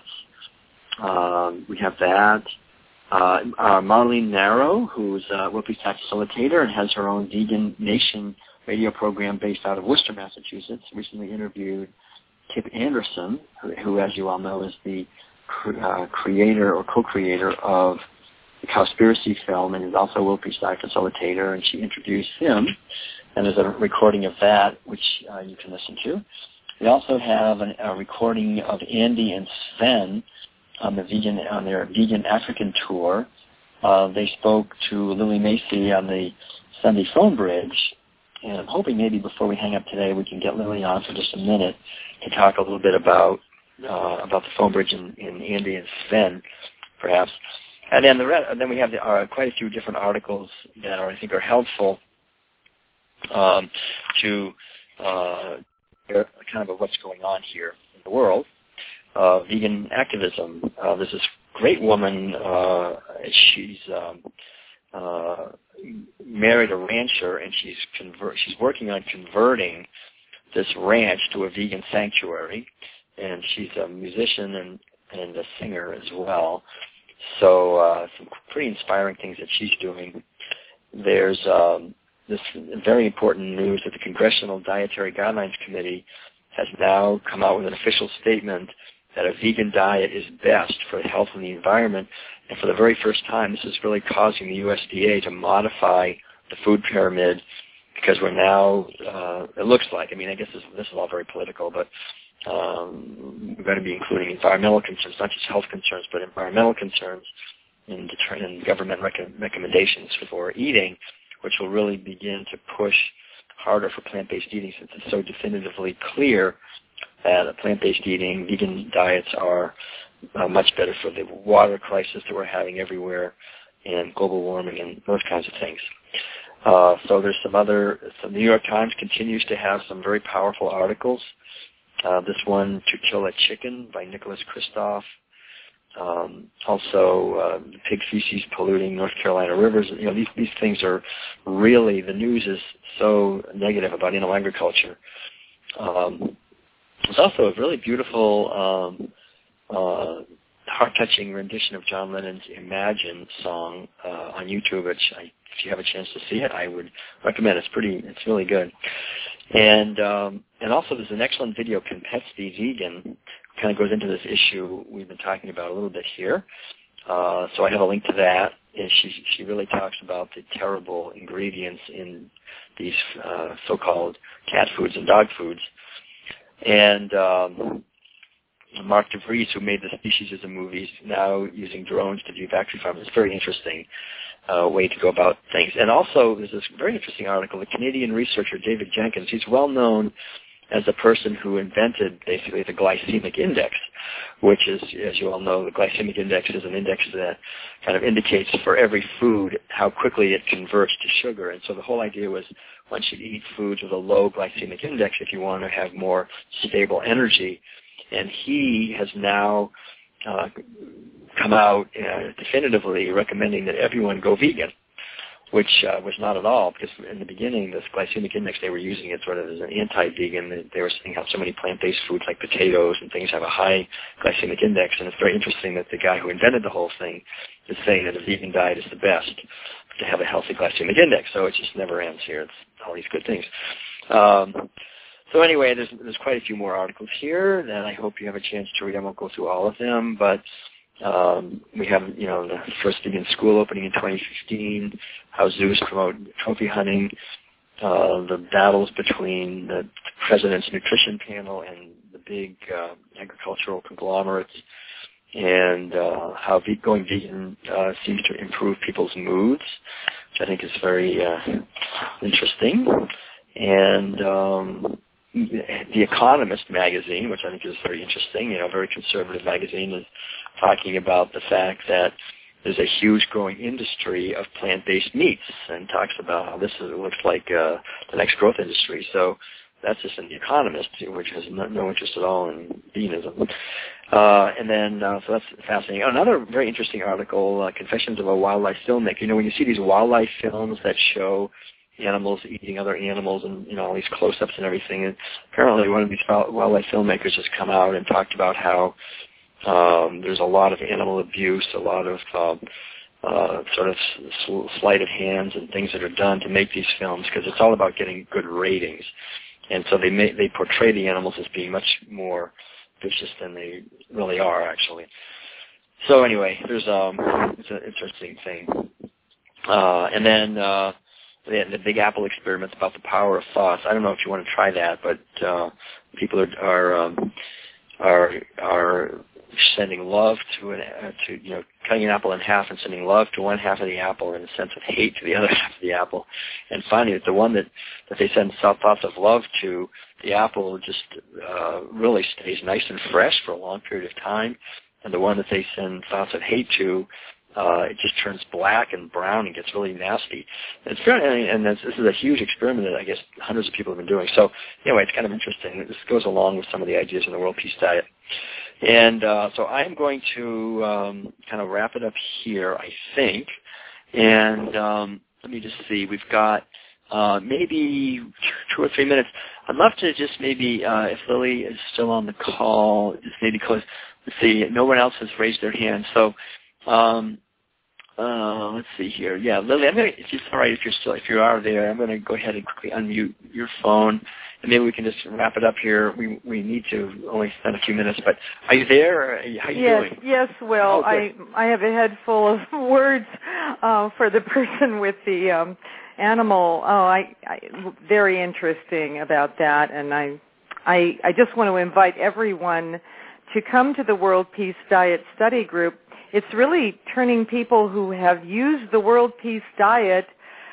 um, we have that. Uh, uh, Marlene Narrow, who's a World Peace Diet facilitator and has her own Vegan Nation radio program based out of Worcester, Massachusetts, recently interviewed Kip Anderson, who, who as you all know, is the cre- uh, creator or co-creator of the Cowspiracy film and is also a World Peace Diet facilitator, and she introduced him. And there's a recording of that, which uh, you can listen to. We also have an, a recording of Andy and Sven on the vegan on their vegan African tour. Uh, they spoke to Lily Macy on the Sunday phone bridge, and I'm hoping maybe before we hang up today we can get Lily on for just a minute to talk a little bit about uh, about the phone bridge and, and Andy and Sven, perhaps. And then the rest, then we have the, uh, quite a few different articles that are, I think are helpful. Um, to uh, kind of what's going on here in the world. Uh, vegan activism. Uh, there's this great woman. Uh, she's um, uh, married a rancher, and she's convert. She's working on converting this ranch to a vegan sanctuary. And she's a musician and and a singer as well. So uh, some pretty inspiring things that she's doing. There's um, this very important news that the Congressional Dietary Guidelines Committee has now come out with an official statement that a vegan diet is best for the health and the environment. And for the very first time, this is really causing the U S D A to modify the food pyramid, because we're now, uh, it looks like, I mean, I guess this, this is all very political, but um, we're going to be including environmental concerns, not just health concerns, but environmental concerns in, deter- in government rec- recommendations for eating, which will really begin to push harder for plant-based eating, since it's so definitively clear that plant-based eating, vegan diets are uh, much better for the water crisis that we're having everywhere and global warming and those kinds of things. Uh, so there's some other, so the New York Times continues to have some very powerful articles. Uh, this one, To Kill a Chicken by Nicholas Kristof. Um, also, uh, pig feces polluting North Carolina rivers. You know, these, these things are really, the news is so negative about animal agriculture. Um, there's also a really beautiful, um, uh, heart-touching rendition of John Lennon's Imagine song uh, on YouTube, which I, if you have a chance to see it, I would recommend. It's pretty, it's really good. And um, and also there's an excellent video, Can Pets Be Vegan? Kind of goes into this issue we've been talking about a little bit here. Uh, so I have a link to that. And she she really talks about the terrible ingredients in these uh, so-called cat foods and dog foods. And um, Mark DeVries, who made the Speciesism movies, now using drones to view factory farms. It's very interesting uh, way to go about things. And also, there's this very interesting article. The Canadian researcher David Jenkins, he's well known as the person who invented basically the glycemic index, which is, as you all know, the glycemic index is an index that kind of indicates for every food how quickly it converts to sugar. And so the whole idea was one should eat foods with a low glycemic index if you want to have more stable energy. And he has now uh, come out uh, definitively recommending that everyone go vegan, which uh, was not at all, because in the beginning, this glycemic index, they were using it sort of as an anti-vegan. They were saying how so many plant-based foods like potatoes and things have a high glycemic index, and it's very interesting that the guy who invented the whole thing is saying that a vegan diet is the best to have a healthy glycemic index. So it just never ends here. It's all these good things. Um, So anyway, there's there's quite a few more articles here that I hope you have a chance to read. I won't go through all of them, but um, we have, you know, the first vegan school opening in twenty fifteen, how zoos promote trophy hunting, uh, the battles between the President's Nutrition Panel and the big uh, agricultural conglomerates, and uh, how ve- going vegan uh, seems to improve people's moods, which I think is very uh, interesting. And um, The Economist magazine, which I think is very interesting, you know, a very conservative magazine, is talking about the fact that there's a huge growing industry of plant-based meats, and talks about how this is, looks like uh, the next growth industry. So that's just in The Economist, which has no, no interest at all in veganism. Uh, and then, uh, so that's fascinating. Another very interesting article, uh, Confessions of a Wildlife Filmmaker. You know, when you see these wildlife films that show animals eating other animals and, you know, all these close-ups and everything. And apparently one of these wildlife filmmakers has come out and talked about how um, there's a lot of animal abuse, a lot of um, uh, sort of sl- sleight of hands and things that are done to make these films, because it's all about getting good ratings. And so they may, they portray the animals as being much more vicious than they really are, actually. So anyway, there's um, it's an interesting thing. Uh, and then uh, the, the Big Apple experiments about the power of thoughts. I don't know if you want to try that, but uh, people are are um, are are sending love to an uh, to you know cutting an apple in half and sending love to one half of the apple and a sense of hate to the other half of the apple, and finding that the one that that they send thoughts of love to, the apple just uh, really stays nice and fresh for a long period of time, and the one that they send thoughts of hate to, Uh, it just turns black and brown and gets really nasty. And it's very, and this, this is a huge experiment that I guess hundreds of people have been doing. So anyway, it's kind of interesting. This goes along with some of the ideas in the World Peace Diet. And uh, so I'm going to um, kind of wrap it up here, I think. And um, let me just see. We've got uh, maybe two or three minutes. I'd love to just maybe, uh, if Lily is still on the call, just maybe close. Let's see. No one else has raised their hand. So um, Uh, let's see here. Yeah, Lily, I'm gonna, if it's all right, if you're still, if you are there, I'm going to go ahead and quickly unmute your phone, and maybe we can just wrap it up here. We we need to only spend a few minutes, but are you there? Or how are you yes, doing? Yes, Will. Oh, I I have a head full of words uh, for the person with the um, animal. Oh, I, I very interesting about that, and I, I, I just want to invite everyone to come to the World Peace Diet Study Group. It's really turning people who have used the World Peace Diet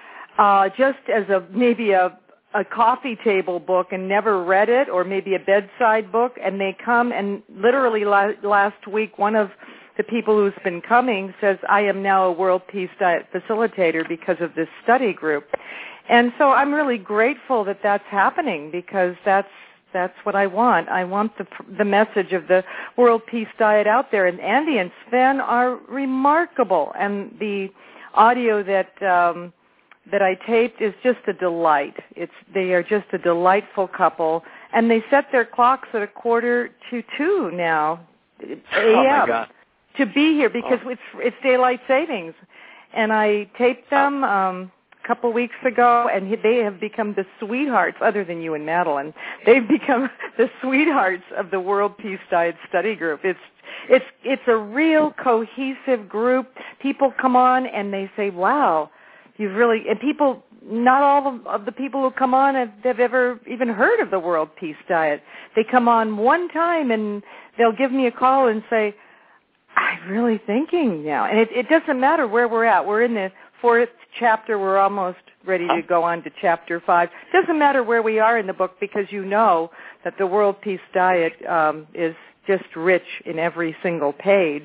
uh, just as a maybe a, a coffee table book and never read it, or maybe a bedside book, and they come and literally la- last week one of the people who's been coming says, I am now a World Peace Diet facilitator because of this study group. And so I'm really grateful that that's happening, because that's That's what I want. I want the the message of the World Peace Diet out there. And Andy and Sven are remarkable, and the audio that um, that I taped is just a delight. It's they are just a delightful couple, and they set their clocks at a quarter to two now a m Oh my God. to be here, because oh. it's it's daylight savings. And I taped them. Um, couple weeks ago, and they have become the sweethearts, other than you and Madeline. They've become the sweethearts of the World Peace Diet Study Group. It's it's it's a real cohesive group. People come on and they say, wow, you've really, and people, not all of the people who come on have, have ever even heard of the World Peace Diet. They come on one time and they'll give me a call and say, I'm really thinking now. And it, it doesn't matter where we're at. We're in the fourth chapter. We're almost ready to go on to chapter five. Doesn't matter where we are in the book, because you know that the World Peace Diet um, is just rich in every single page.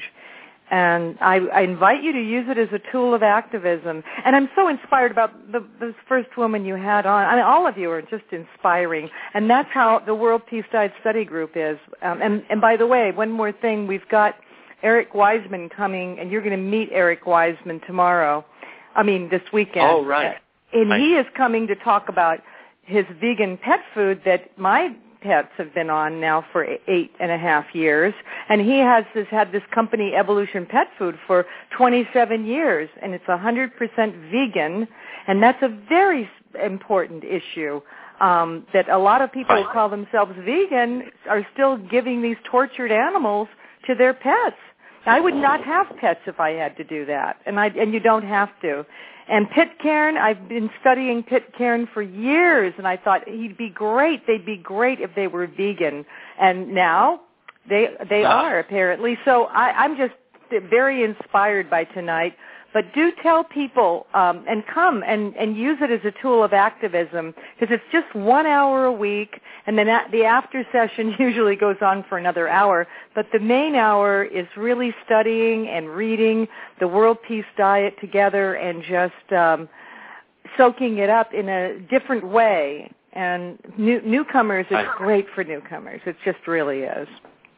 And I, I invite you to use it as a tool of activism. And I'm so inspired about the, the first woman you had on. I mean, all of you are just inspiring. And that's how the World Peace Diet Study Group is. Um, and, and by the way, one more thing. We've got Eric Wiseman coming, and you're going to meet Eric Wiseman tomorrow. I mean, this weekend. Oh, right. And right. he is coming to talk about his vegan pet food that my pets have been on now for eight and a half years. And he has this, had this company, Evolution Pet Food, for twenty-seven years. And it's one hundred percent vegan. And that's a very important issue, um, that a lot of people who call themselves vegan are still giving these tortured animals to their pets. I would not have pets if I had to do that, and I and you don't have to. And Pitcairn, I've been studying Pitcairn for years, and I thought he'd be great. They'd be great if they were vegan, and now they they are apparently. So I, I'm just very inspired by tonight. But do tell people um, and come and, and use it as a tool of activism, because it's just one hour a week, and then the after session usually goes on for another hour. But the main hour is really studying and reading the World Peace Diet together and just um, soaking it up in a different way. And new, newcomers, it's great for newcomers. It just really is.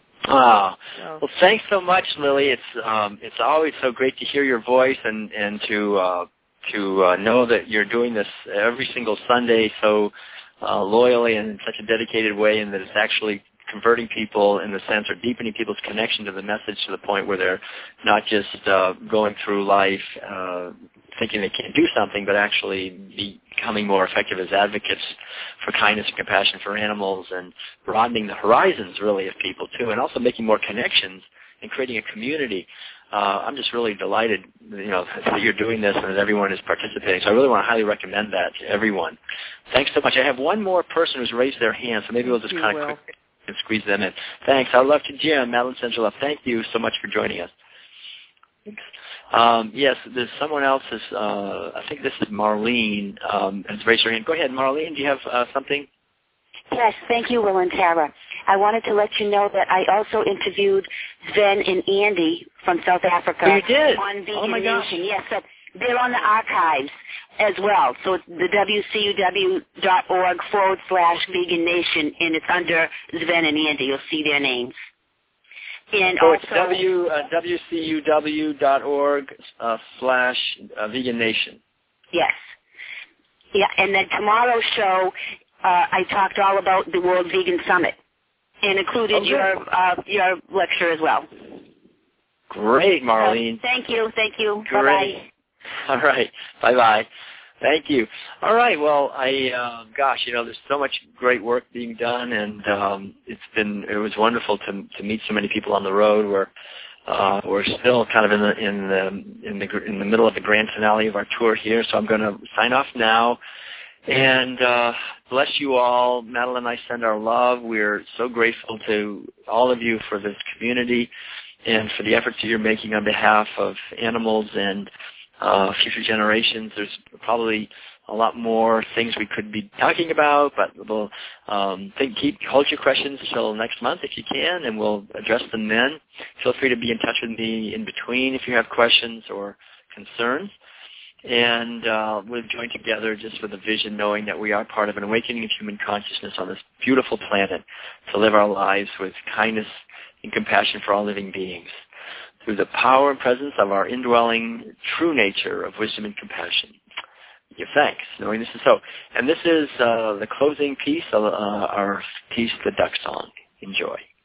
Oh, well, thanks so much, Lily. It's um, it's always so great to hear your voice and and to uh, to uh, know that you're doing this every single Sunday so uh, loyally and in such a dedicated way, and that it's actually converting people in the sense, or deepening people's connection to the message to the point where they're not just uh, going through life uh, thinking they can't do something, but actually becoming more effective as advocates for kindness and compassion for animals, and broadening the horizons, really, of people, too, and also making more connections and creating a community. Uh, I'm just really delighted, you know, that you're doing this and that everyone is participating. So I really want to highly recommend that to everyone. Thanks so much. I have one more person who's raised their hand, so maybe we'll just kind of quickly squeeze them in. Thanks. I'd love to Jim, Madeline Central. Thank you so much for joining us. Thanks. Um, yes, there's someone else. Is, uh, I think this is Marlene. Um, has raised her hand. Go ahead, Marlene. Do you have uh, something? Yes, thank you, Will and Tara. I wanted to let you know that I also interviewed Sven and Andy from South Africa. Oh, you did? On Vegan oh my gosh. Nation. Yes, so they're on the archives as well. So it's the W C U W dot org forward slash Vegan Nation, and it's under Sven and Andy. You'll see their names. And so also, it's w, uh, W C U W dot org uh, slash uh, Vegan Nation. Yes. Yeah, and then tomorrow's show, uh, I talked all about the World Vegan Summit, and included oh, your uh, your lecture as well. Great, Marlene. So, thank you, thank you. Great. Bye-bye. All right, bye-bye. Thank you. All right. Well, I, uh, gosh, you know, there's so much great work being done, and um, it's been, it was wonderful to to meet so many people on the road. We're Uh, we're still kind of in the in the in the in the middle of the grand finale of our tour here, so I'm going to sign off now. And uh, bless you all. Madeline and I send our love. We're so grateful to all of you for this community and for the efforts that you're making on behalf of animals and uh, future generations. There's probably a lot more things we could be talking about, but we'll um, think, keep hold your questions until next month if you can, and we'll address them then. Feel free to be in touch with me in between if you have questions or concerns. And uh, we've joined together just with a vision, knowing that we are part of an awakening of human consciousness on this beautiful planet to live our lives with kindness and compassion for all living beings through the power and presence of our indwelling true nature of wisdom and compassion. Give thanks, knowing this is so. And this is uh, the closing piece of uh, our piece, The Duck Song. Enjoy.